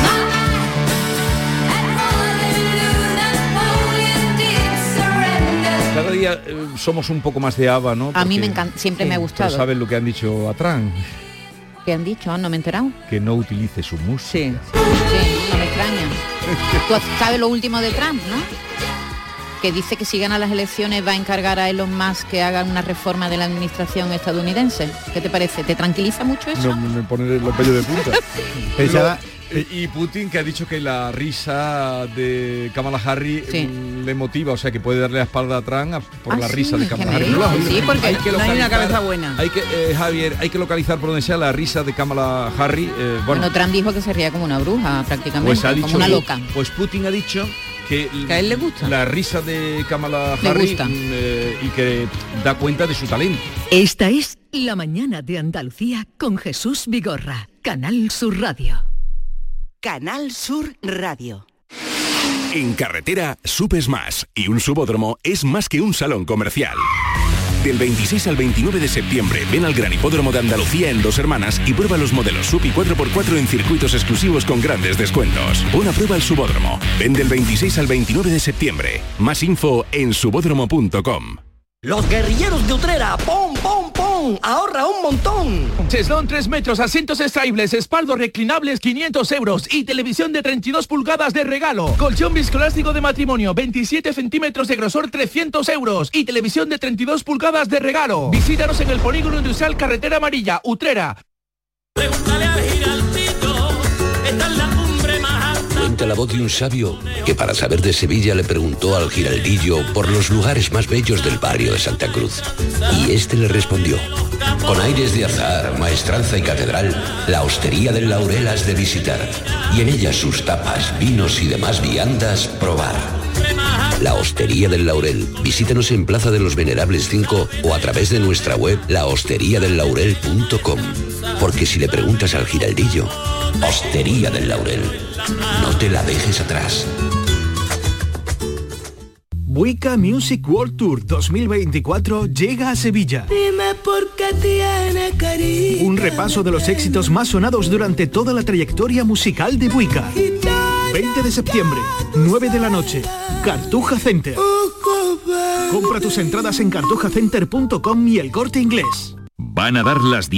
Cada día somos un poco más de Ava, ¿no? Porque, a mí me encanta, siempre me ha gustado. ¿Sabes lo que han dicho a Trump? ¿Qué han dicho? No me he enterado. Que no utilice su música. Sí, no me extraña. Tú sabes lo último de Trump, ¿no? Que dice que si gana las elecciones va a encargar a Elon Musk que haga una reforma de la administración estadounidense. ¿Qué te parece? ¿Te tranquiliza mucho eso? No, me pone los pelos de punta. Y Putin, que ha dicho que la risa de Kamala Harris le motiva, o sea que puede darle la espalda a Trump por la risa de Kamala Harris. Sí, porque no hay una cabeza buena. Hay que, Javier, hay que localizar por donde sea la risa de Kamala Harris. Bueno, Trump dijo que se ría como una bruja prácticamente, pues ha dicho, como una loca. Pues Putin ha dicho que a él le gusta la risa de Kamala Harris y que da cuenta de su talento. Esta es La Mañana de Andalucía con Jesús Vigorra, Canal Sur Radio. Canal Sur Radio. En carretera, supes más y un subódromo es más que un salón comercial. Del 26 al 29 de septiembre, ven al Gran Hipódromo de Andalucía en Dos Hermanas y prueba los modelos SUV y 4x4 en circuitos exclusivos con grandes descuentos. Pon a prueba el subódromo. Ven del 26 al 29 de septiembre. Más info en subódromo.com. Los guerrilleros de Utrera, ¡pom, pom, pom! ¡Ahorra un montón! Cheslón 3 metros, asientos extraíbles, espaldos reclinables 500 euros y televisión de 32 pulgadas de regalo. Colchón viscoelástico de matrimonio 27 centímetros de grosor 300 euros y televisión de 32 pulgadas de regalo. Visítanos en el Polígono Industrial Carretera Amarilla, Utrera. Pregúntale al Giraldito, esta es la cumbre más alta. Cuenta la voz de un sabio que para saber de Sevilla le preguntó al Giraldillo por los lugares más bellos del barrio de Santa Cruz. Y este le respondió: con aires de azar, maestranza y catedral, la Hostería del Laurel has de visitar, y en ella sus tapas, vinos y demás viandas probar. La Hostería del Laurel. Visítanos en Plaza de los Venerables 5 o a través de nuestra web lahosteriadellaurel.com. Porque si le preguntas al Giraldillo, Hostería del Laurel, no te la dejes atrás. Buica Music World Tour 2024 llega a Sevilla. Dime por qué tiene cariño. Un repaso de los éxitos más sonados durante toda la trayectoria musical de Buica. 20 de septiembre, 9 de la noche, Cartuja Center. Compra tus entradas en cartujacenter.com y El Corte Inglés. Van a dar las